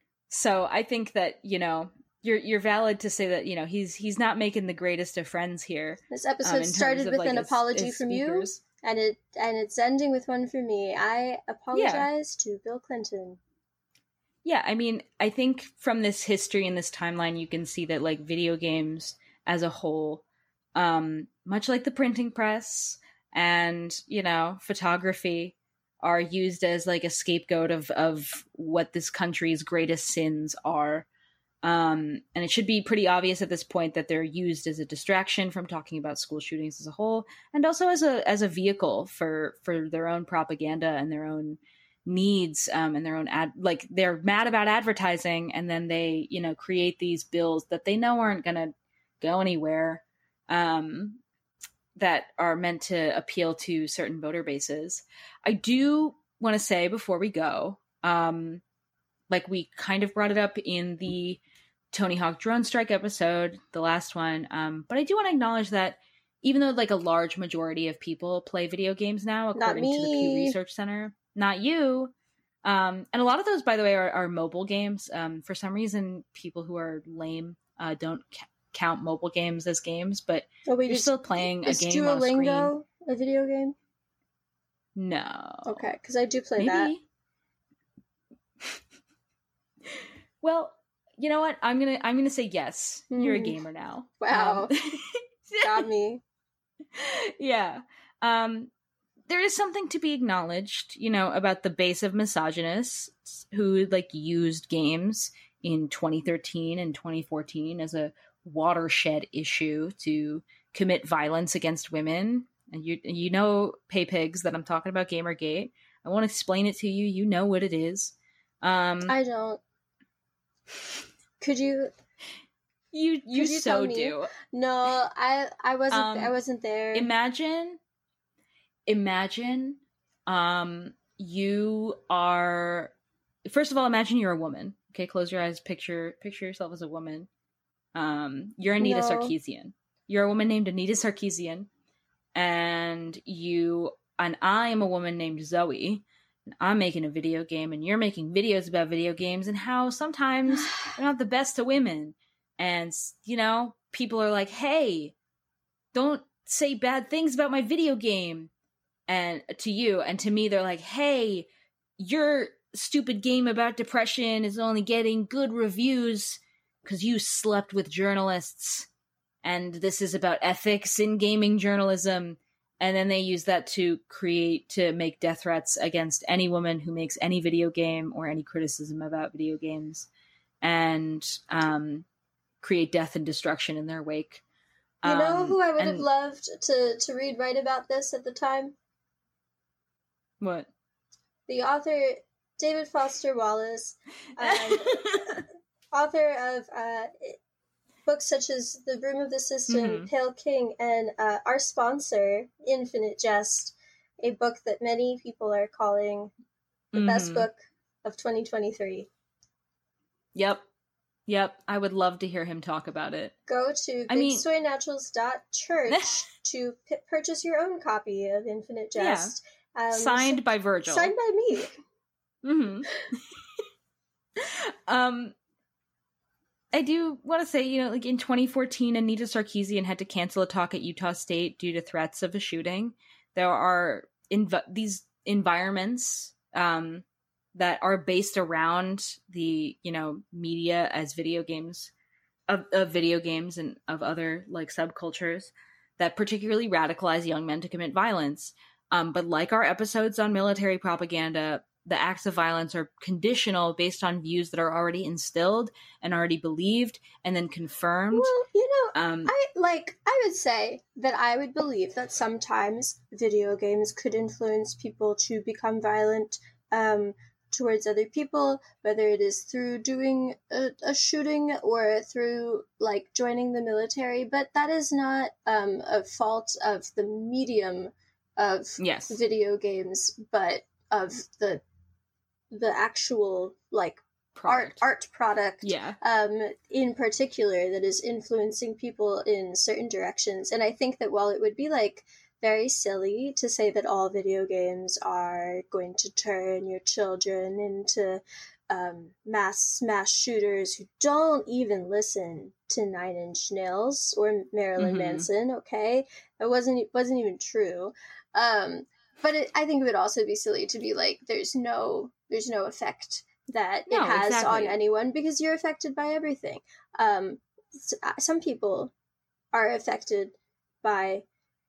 S4: So I think that, you know, you're you're valid to say that, you know, he's he's not making the greatest of friends here.
S3: This
S4: um,
S3: episode
S4: in terms
S3: started
S4: of,
S3: with
S4: like,
S3: an
S4: his-
S3: apology
S4: his
S3: from you,
S4: speakers.
S3: And it and it's ending with one for me. I apologize yeah. to Bill Clinton.
S4: Yeah, I mean, I think from this history and this timeline, you can see that, like, video games as a whole, um, much like the printing press and, you know, photography, are used as, like, a scapegoat of, of what this country's greatest sins are. Um, and it should be pretty obvious at this point that they're used as a distraction from talking about school shootings as a whole, and also as a as a vehicle for for their own propaganda and their own needs, um, and their own ad. Like, they're mad about advertising, and then they, you know, create these bills that they know aren't going to go anywhere, um, that are meant to appeal to certain voter bases. I do want to say before we go, um, like we kind of brought it up in the Tony Hawk Drone Strike episode, the last one. Um, but I do want to acknowledge that even though, like, a large majority of people play video games now, according to the Pew Research Center, not you. Um, and a lot of those, by the way, are, are mobile games. Um, for some reason, people who are lame uh, don't ca- count mobile games as games, but oh, wait, you're is, still playing a game Duolingo on screen.
S3: A video game?
S4: No.
S3: Okay, because I do play Maybe. that.
S4: Well, you know what? I'm gonna I'm gonna say yes. Mm. You're a gamer now.
S3: Wow, um, got me.
S4: Yeah. Um, there is something to be acknowledged, you know, about the base of misogynists who, like, used games in twenty thirteen and twenty fourteen as a watershed issue to commit violence against women. And you you know, pay pigs, that I'm talking about Gamergate. I won't explain it to you. You know what it is. Um,
S3: I don't. Could you?
S4: You you, you so do.
S3: No, I I wasn't um, I wasn't there.
S4: Imagine, imagine, um, you are. First of all, imagine you're a woman. Okay, close your eyes. Picture picture yourself as a woman. Um, you're Anita no. Sarkeesian. You're a woman named Anita Sarkeesian, and you and I am a woman named Zoe. I'm making a video game, and you're making videos about video games and how sometimes they're not the best to women. And, you know, people are like, hey, don't say bad things about my video game. And to you, and to me, they're like, hey, your stupid game about depression is only getting good reviews because you slept with journalists. And this is about ethics in gaming journalism. And then they use that to create, to make death threats against any woman who makes any video game or any criticism about video games, and um, create death and destruction in their wake.
S3: You
S4: um,
S3: know who I would
S4: and,
S3: have loved to, to read write about this at the time?
S4: What?
S3: The author, David Foster Wallace, um, author of uh, books such as The Room of the System, mm-hmm. Pale King, and uh, our sponsor, Infinite Jest, a book that many people are calling the mm-hmm. best book of twenty twenty-three.
S4: Yep. Yep. I would love to hear him talk about it.
S3: Go to big soy naturals dot church to p- purchase your own copy of Infinite Jest.
S4: Yeah. Um, signed by Virgil.
S3: Signed by me.
S4: Mm-hmm. um... I do want to say, you know, like in twenty fourteen, Anita Sarkeesian had to cancel a talk at Utah State due to threats of a shooting. There are inv- these environments um, that are based around the, you know, media as video games, of, of video games and of other, like, subcultures that particularly radicalize young men to commit violence. Um, but like our episodes on military propaganda, the acts of violence are conditional based on views that are already instilled and already believed and then confirmed.
S3: Well, you know,
S4: um,
S3: I like I would say that I would believe that sometimes video games could influence people to become violent um, towards other people, whether it is through doing a, a shooting or through, like, joining the military. But that is not um, a fault of the medium of
S4: yes.
S3: video games, but of the the actual, like,
S4: product.
S3: art art product
S4: yeah
S3: um in particular that is influencing people in certain directions. And I think that while it would be, like, very silly to say that all video games are going to turn your children into um mass mass shooters who don't even listen to Nine Inch Nails or Marilyn mm-hmm. Manson, okay, that wasn't wasn't even true. Um, but it, I think it would also be silly to be like, there's no, there's no effect that
S4: No,
S3: it has
S4: exactly.
S3: on anyone because you're affected by everything. Um, some people are affected by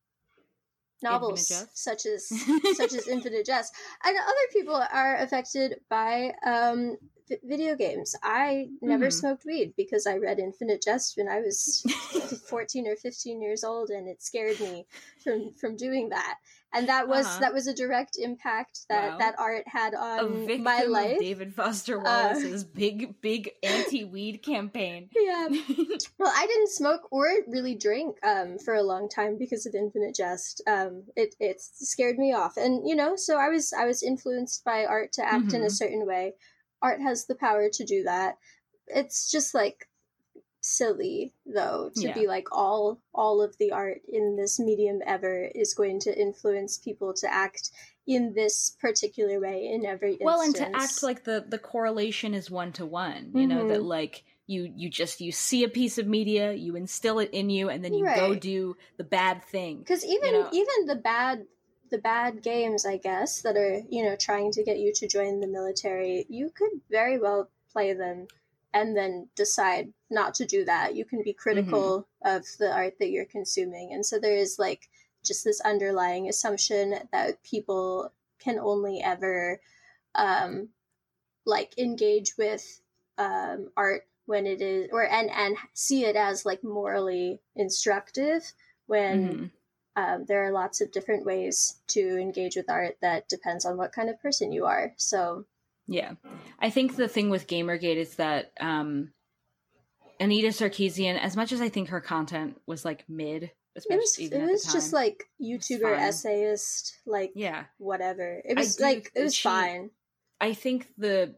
S3: novels
S4: Jest?
S3: such as such as Infinite Jest, and other people are affected by um, v- video games. I never
S4: Mhm.
S3: smoked weed because I read Infinite Jest when I was fourteen or fifteen years old, and it scared me from from doing that. And that was
S4: Uh-huh.
S3: that was a direct impact that
S4: Wow.
S3: that art had
S4: A
S3: on
S4: victim
S3: my life.
S4: of David Foster
S3: Uh,
S4: Wallace's big, big anti-weed campaign.
S3: Yeah. Well, I didn't smoke or really drink um, for a long time because of Infinite Jest. Um, it it scared me off, and you know, so I was I was influenced by art to act in a
S4: Mhm.
S3: certain way. Art has the power to do that. It's just like silly though to
S4: Yeah.
S3: be like all all of the art in this medium ever is going to influence people to act in this particular way in every instance.
S4: Well, and to act like the the correlation is one to one, you know, that
S3: Mhm.
S4: like you you just you see a piece of media, you instill it in you, and then you go
S3: Right.
S4: do the bad thing.
S3: Because even
S4: you know?
S3: even the bad the bad games, I guess, that are, you know, trying to get you to join the military, you could very well play them and then decide not to do that. You can be critical of the art that you're consuming. And so there is like just this underlying assumption that people can only ever um like engage with um art when it is or and and see it as like morally instructive when
S4: Mhm.
S3: um, there are lots of different ways to engage with art that depends on what kind of person you are. So
S4: Yeah. I think the thing with Gamergate is that um Anita Sarkeesian, as much as I think her content was like mid,
S3: it
S4: especially
S3: was
S4: even
S3: it
S4: at
S3: was
S4: the time.
S3: just like YouTuber
S4: fine.
S3: essayist, like
S4: Yeah.
S3: whatever. It
S4: I
S3: was
S4: do-
S3: like it was
S4: she-
S3: fine.
S4: I think the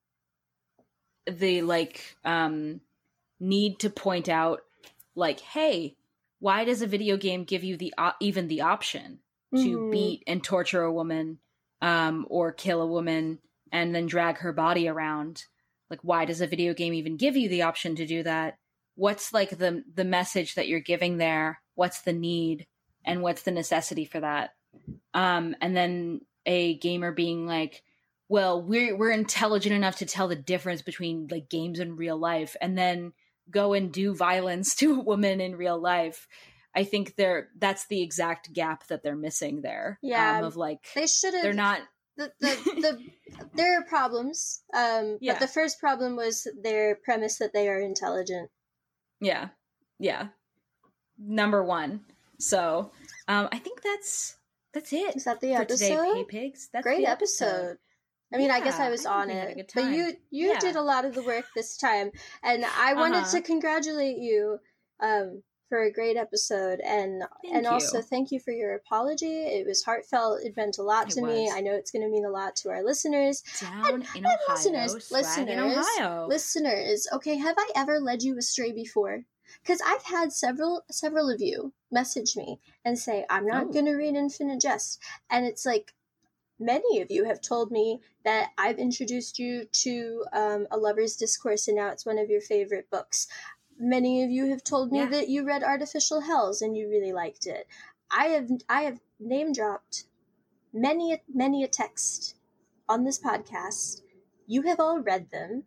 S4: the like um need to point out like, hey, why does a video game give you the uh, even the option to
S3: Mhm.
S4: beat and torture a woman um or kill a woman and then drag her body around? Like, why does a video game even give you the option to do that? What's like the the message that you're giving there? What's the need and what's the necessity for that? Um and then a gamer being like, well, we're we're intelligent enough to tell the difference between like games and real life, and then go and do violence to a woman in real life. I think they're that's the exact gap that they're missing there.
S3: Yeah,
S4: um, of like
S3: They should have
S4: they're not.
S3: the, the, the there are problems. Um
S4: Yeah.
S3: but the first problem was their premise that they are intelligent.
S4: Yeah, yeah. Number one. So um, I think that's that's it.
S3: Is that the
S4: for
S3: episode?
S4: today, Pay Pigs. That's
S3: Great
S4: the
S3: episode. I mean, I guess
S4: Yeah,
S3: I was
S4: I think
S3: on
S4: we had a
S3: it,
S4: good
S3: but
S4: time.
S3: you you
S4: Yeah.
S3: did a lot of the work this time, and I wanted
S4: Uh-huh.
S3: to congratulate you um, for a great episode, and
S4: Thank
S3: and also
S4: you.
S3: thank you for your apology. It was heartfelt. It meant a lot
S4: It
S3: to me.
S4: was.
S3: I know it's going to mean a lot to our listeners.
S4: Down in
S3: and
S4: Ohio,
S3: listeners,
S4: swag in
S3: listeners,
S4: Ohio.
S3: Listeners, okay, have I ever led you astray before? Because I've had several several of you message me and say I'm not
S4: Oh.
S3: going to read Infinite Jest, and it's like. Many of you have told me that I've introduced you to um, A Lover's Discourse, and now it's one of your favorite books. Many of you have told me
S4: Yeah.
S3: that you read Artificial Hells and you really liked it. I have I have name dropped many a, many a text on this podcast. You have all read them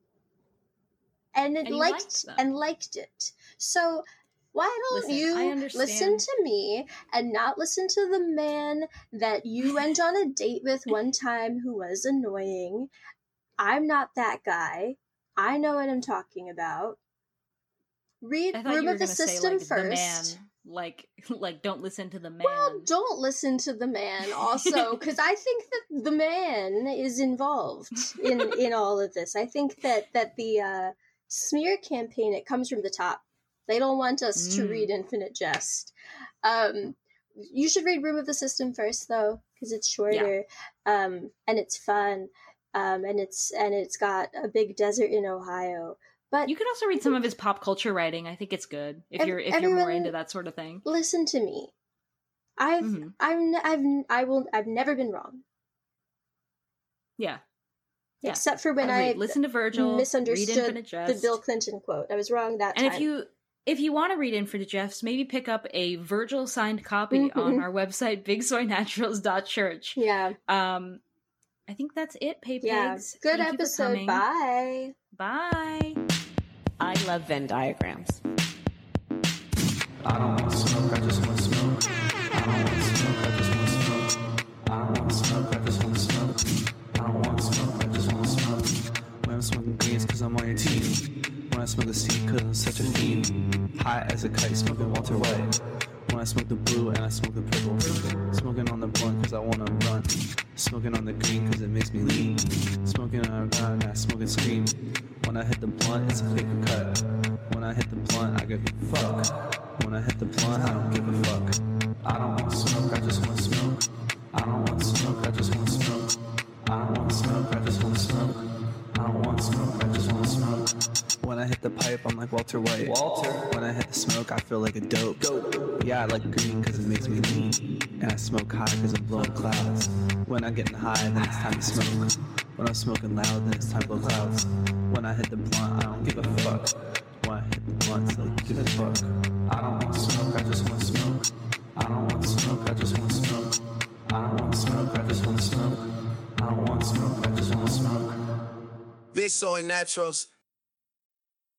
S3: and,
S4: And you
S3: liked,
S4: liked them.
S3: and liked it. So why don't
S4: Listen,
S3: you
S4: I understand.
S3: listen to me and not listen to the man that you went on a date with one time who was annoying? I'm not that guy. I know what I'm talking about. Read
S4: I thought
S3: Room
S4: you were
S3: of the
S4: gonna say,
S3: System
S4: like,
S3: first.
S4: The man, like, like, don't listen to the man.
S3: Well, don't listen to the man also, because I think that the man is involved in, in all of this. I think that, that the uh, smear campaign, it comes from the top. They don't want us to
S4: Mm.
S3: read Infinite Jest. Um, you should read Room of the System first, though, because it's shorter, um, and it's fun, um, and it's and it's got a big desert in Ohio. But
S4: You could also read some of his pop culture writing. I think it's good if
S3: Ev-
S4: you're if you're more
S3: everyone-
S4: into that sort of thing.
S3: listen to me. I've
S4: Mhm.
S3: I'm I've I will I've never been wrong,
S4: Yeah, yeah.
S3: except for when
S4: I
S3: I
S4: read- listen to Virgil, read
S3: misunderstood
S4: Infinite
S3: the
S4: Jest.
S3: Bill Clinton quote. I was wrong that
S4: and
S3: time.
S4: if you if you want to read in for the Jeffs, maybe pick up a Virgil signed copy mm-hmm. on our website, big soy naturals dot church.
S3: Yeah.
S4: Um, I think that's it, Pay Pigs.
S3: Yeah. Good
S4: Thank
S3: episode. Bye.
S4: Bye.
S6: I love Venn diagrams.
S2: I don't want smoke, I just want smoke. I don't want smoke, I just want smoke. I don't want smoke, I just want smoke. I don't want smoke, I just want smoke. When I'm smoking greens, cause I'm on your team. When I smoke the seed, cause I'm such a fiend. High as a kite, smoking Walter White. When I smoke the blue and I smoke the purple. Smoking on the blunt cause I wanna run. Smoking on the green cause it makes me lean. Smoking on a ground and I smoke and scream. When I hit the blunt, it's a paper cut. When I hit the blunt, I give a fuck. When I hit the blunt, I don't give a fuck. I don't want smoke, I just want smoke. I don't want smoke, I just want smoke. I don't want smoke, I just want smoke. I don't want smoke, I just want smoke. When I hit the pipe, I'm like Walter White. Walter. When I hit the smoke, I feel like a dope. Dope. Yeah, I like green cause it makes me lean. And I smoke high cause I'm blowing clouds. When I'm getting high, then it's time to smoke. When I'm smoking loud, then it's time to blow clouds. When I hit the blunt, I don't give a fuck. When I hit the blunt, it's like, give a fuck. I don't want smoke, I just want smoke. I don't want smoke, I just want smoke. I don't want smoke, I just want smoke. I don't want smoke, I just want smoke.
S7: Big Soy Naturals.